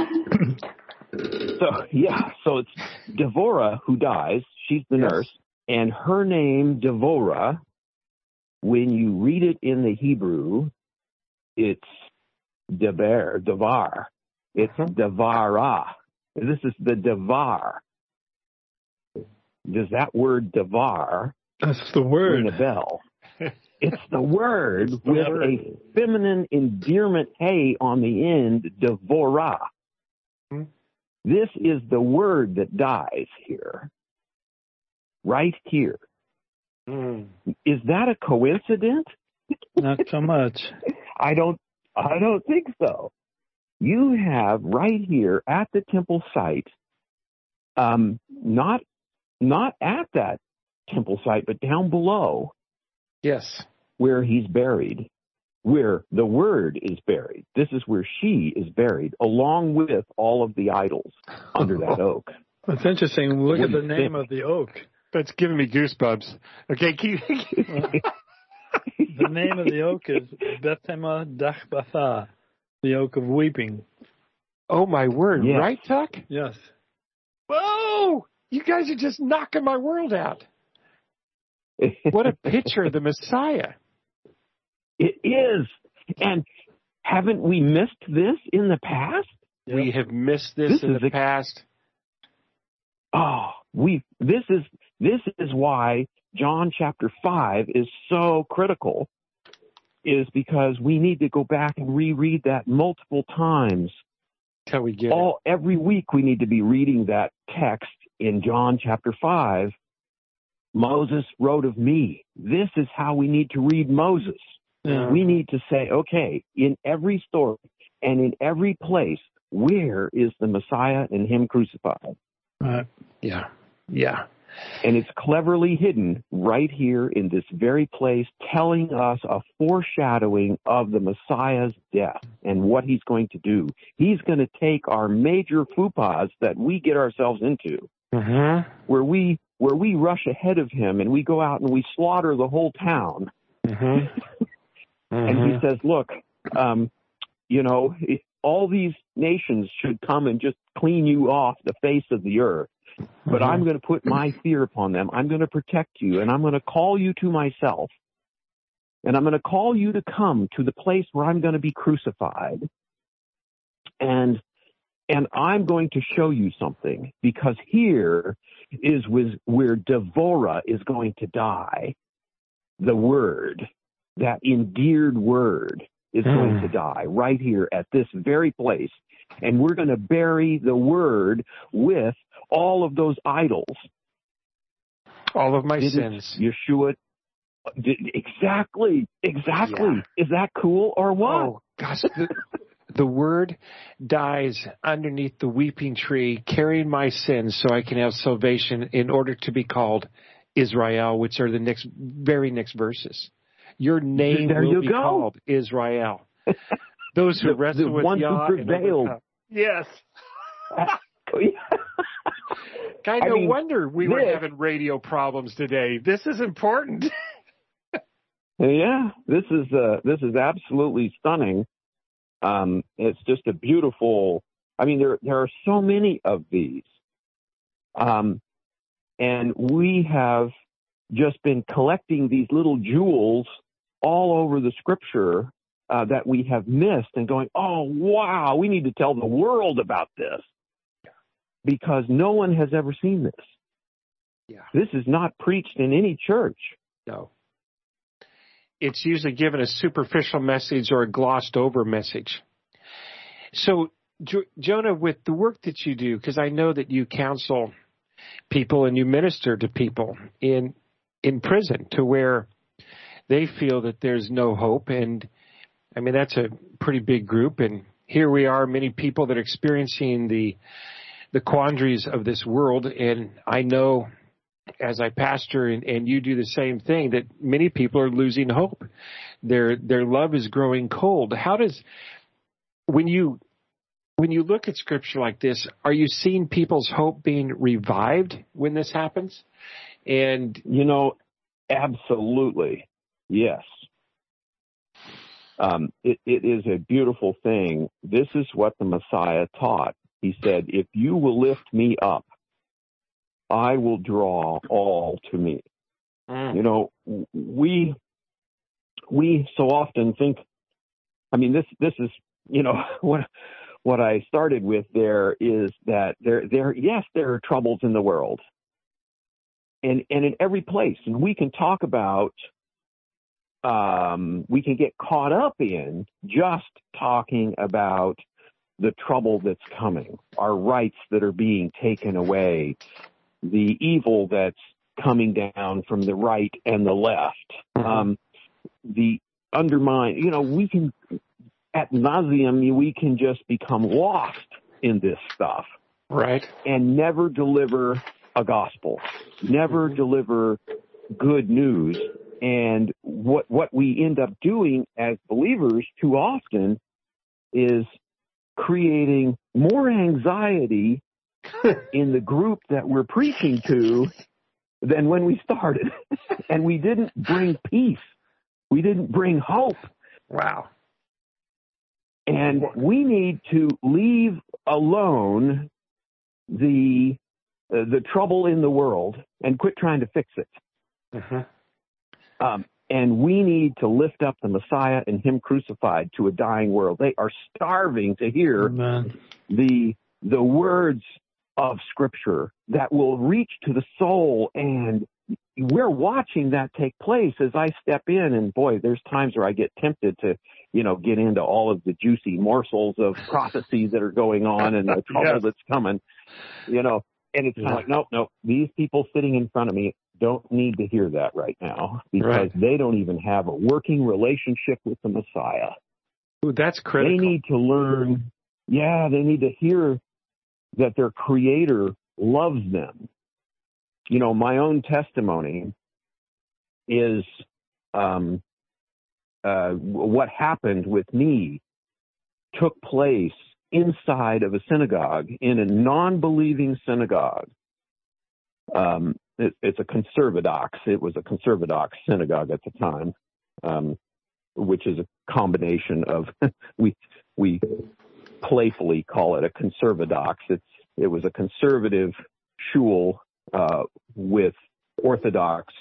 S7: So it's Deborah who dies. She's the nurse. And her name, Deborah, when you read it in the Hebrew, it's Devar. It's Devara. This is the Devar. Does that word Devar
S4: That's the word.
S7: ring a bell? It's the word with a feminine endearment hey on the end, Devorah. This is the word that dies here. Right here. Is that a coincidence?
S4: Not so much.
S7: I don't think so. You have right here at the temple site, not at that temple site, but down below.
S2: Yes.
S7: Where he's buried, where the word is buried. This is where she is buried, along with all of the idols under that oak.
S4: It's interesting. Look at the name of the oak.
S2: That's giving me goosebumps. Okay, keep.
S4: The name of the oak is Bethema Dachbatha, the oak of weeping.
S2: Oh, my word.
S7: Yes.
S2: Right, Tuck?
S4: Yes.
S2: Whoa! You guys are just knocking my world out. What a picture of the Messiah.
S7: It is. And haven't we missed this in the past?
S2: Yep. We have missed this in the past.
S7: This is why John chapter 5 is so critical, is because we need to go back and reread that multiple times.
S2: Till we get
S7: every week we need to be reading that text in John chapter 5. Moses wrote of me. This is how we need to read Moses. We need to say, okay, in every story and in every place, where is the Messiah and him crucified?
S2: Yeah.
S7: And it's cleverly hidden right here in this very place, telling us a foreshadowing of the Messiah's death and what he's going to do. He's going to take our major faux pas that we get ourselves into, where we rush ahead of him and we go out and we slaughter the whole town. And he says, look, all these nations should come and just clean you off the face of the earth. But I'm going to put my fear upon them. I'm going to protect you, and I'm going to call you to myself. And I'm going to call you to come to the place where I'm going to be crucified. And I'm going to show you something, because here is where Devorah is going to die. The word, that endeared word, is going to die right here at this very place. And we're going to bury the word with all of those idols.
S2: All of my sins.
S7: Yeshua. Exactly. Yeah. Is that cool or what?
S2: Oh, gosh. The word dies underneath the weeping tree, carrying my sins so I can have salvation in order to be called Israel, which are the very next verses. Your name will be called Israel. Those who wrestle with Yah.
S7: The one who prevailed.
S2: Yes. Guy, no wonder we were having radio problems today. This is important.
S7: Yeah, this is absolutely stunning. It's just a beautiful. I mean, there are so many of these, and we have just been collecting these little jewels all over the Scripture that we have missed, and going, oh wow, we need to tell the world about this because no one has ever seen this.
S2: Yeah,
S7: this is not preached in any church.
S2: No. It's usually given a superficial message or a glossed over message. So, Jonah, with the work that you do, because I know that you counsel people and you minister to people in prison to where they feel that there's no hope. And I mean, that's a pretty big group. And here we are, many people that are experiencing the quandaries of this world. And I know, as I pastor and you do the same thing, that many people are losing hope. Their love is growing cold. How does, when you look at Scripture like this, are you seeing people's hope being revived when this happens? And
S7: absolutely, yes. It is a beautiful thing. This is what the Messiah taught. He said, "If you will lift me up, I will draw all to me." We so often think, I mean, this is, what I started with there is that there are troubles in the world and in every place. And we can talk about, we can get caught up in just talking about the trouble that's coming, our rights that are being taken away, the evil that's coming down from the right and the left, the undermine, we can, ad nauseum, we can just become lost in this stuff.
S2: Right.
S7: And never deliver a gospel, never deliver good news. And what we end up doing as believers too often is creating more anxiety in the group that we're preaching to than when we started. And we didn't bring peace. We didn't bring hope.
S2: Wow.
S7: And we need to leave alone the trouble in the world and quit trying to fix it. And we need to lift up the Messiah and Him crucified to a dying world. They are starving to hear the words of Scripture that will reach to the soul. And we're watching that take place as I step in. And boy, there's times where I get tempted to, get into all of the juicy morsels of prophecies that are going on and the trouble that's coming, and it's kind of like, no, these people sitting in front of me don't need to hear that right now because they don't even have a working relationship with the Messiah.
S2: Ooh, that's critical.
S7: They need to learn, they need to hear that their Creator loves them. My own testimony is what happened with me took place inside of a synagogue, in a non-believing synagogue. It's a conservadox. It was a conservadox synagogue at the time, which is a combination of, we playfully call it a conservadox. It was a conservative shul with Orthodox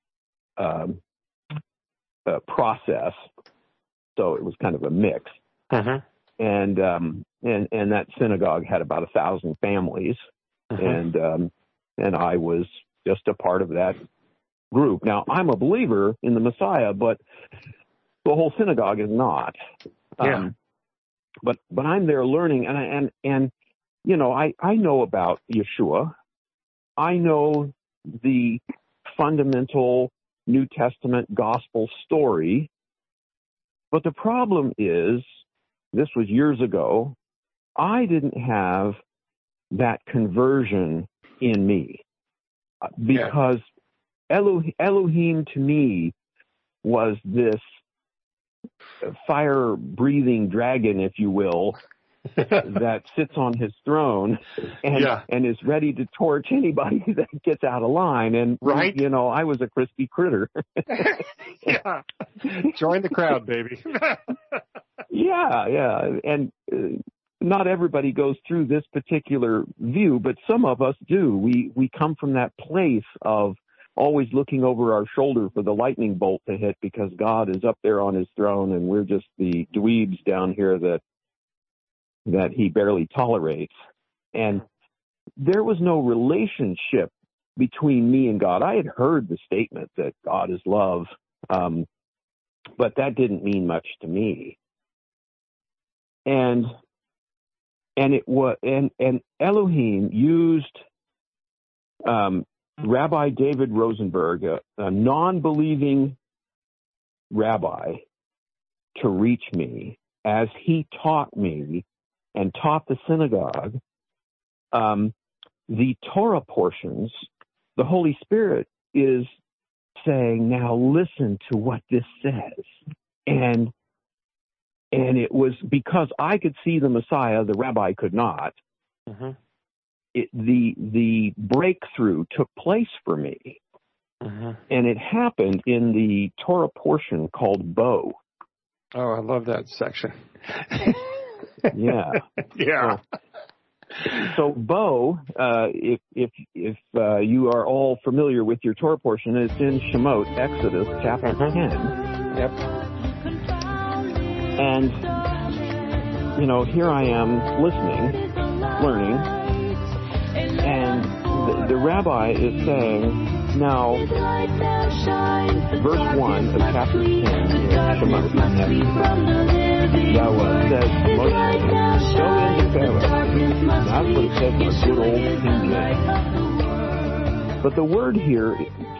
S7: process, so it was kind of a mix. And that synagogue had about 1,000 families, and I was just a part of that group. Now, I'm a believer in the Messiah, but the whole synagogue is not. But I'm there learning, and I know about Yeshua. I know the fundamental New Testament gospel story. But the problem is, this was years ago, I didn't have that conversion in me because Elohim to me was this fire-breathing dragon, if you will, that sits on his throne and is ready to torch anybody that gets out of line. And, you know, I was a crispy critter.
S2: Yeah. Join the crowd, baby.
S7: Yeah. And not everybody goes through this particular view, but some of us do. We come from that place of always looking over our shoulder for the lightning bolt to hit because God is up there on his throne and we're just the dweebs down here that he barely tolerates. And there was no relationship between me and God. I had heard the statement that God is love, but that didn't mean much to me. And Elohim used Rabbi David Rosenberg, a non-believing rabbi, to reach me as he taught me and taught the synagogue the Torah portions. The Holy Spirit is saying, now listen to what this says. And it was because I could see the Messiah, the rabbi could not. Mm-hmm. The breakthrough took place for me. Mm-hmm. And it happened in the Torah portion called Bo.
S2: Oh, I love that section.
S7: Yeah.
S2: Yeah.
S7: So Bo, if you are all familiar with your Torah portion, it's in Shemot, Exodus chapter 10.
S2: Yep.
S7: And, you know, here I am listening, learning, and the rabbi is saying, now, verse 1 of chapter 10 in Shemot, Yahweh says, Moshe, go into Pharaoh. That's what it says in the good old King James. But the word here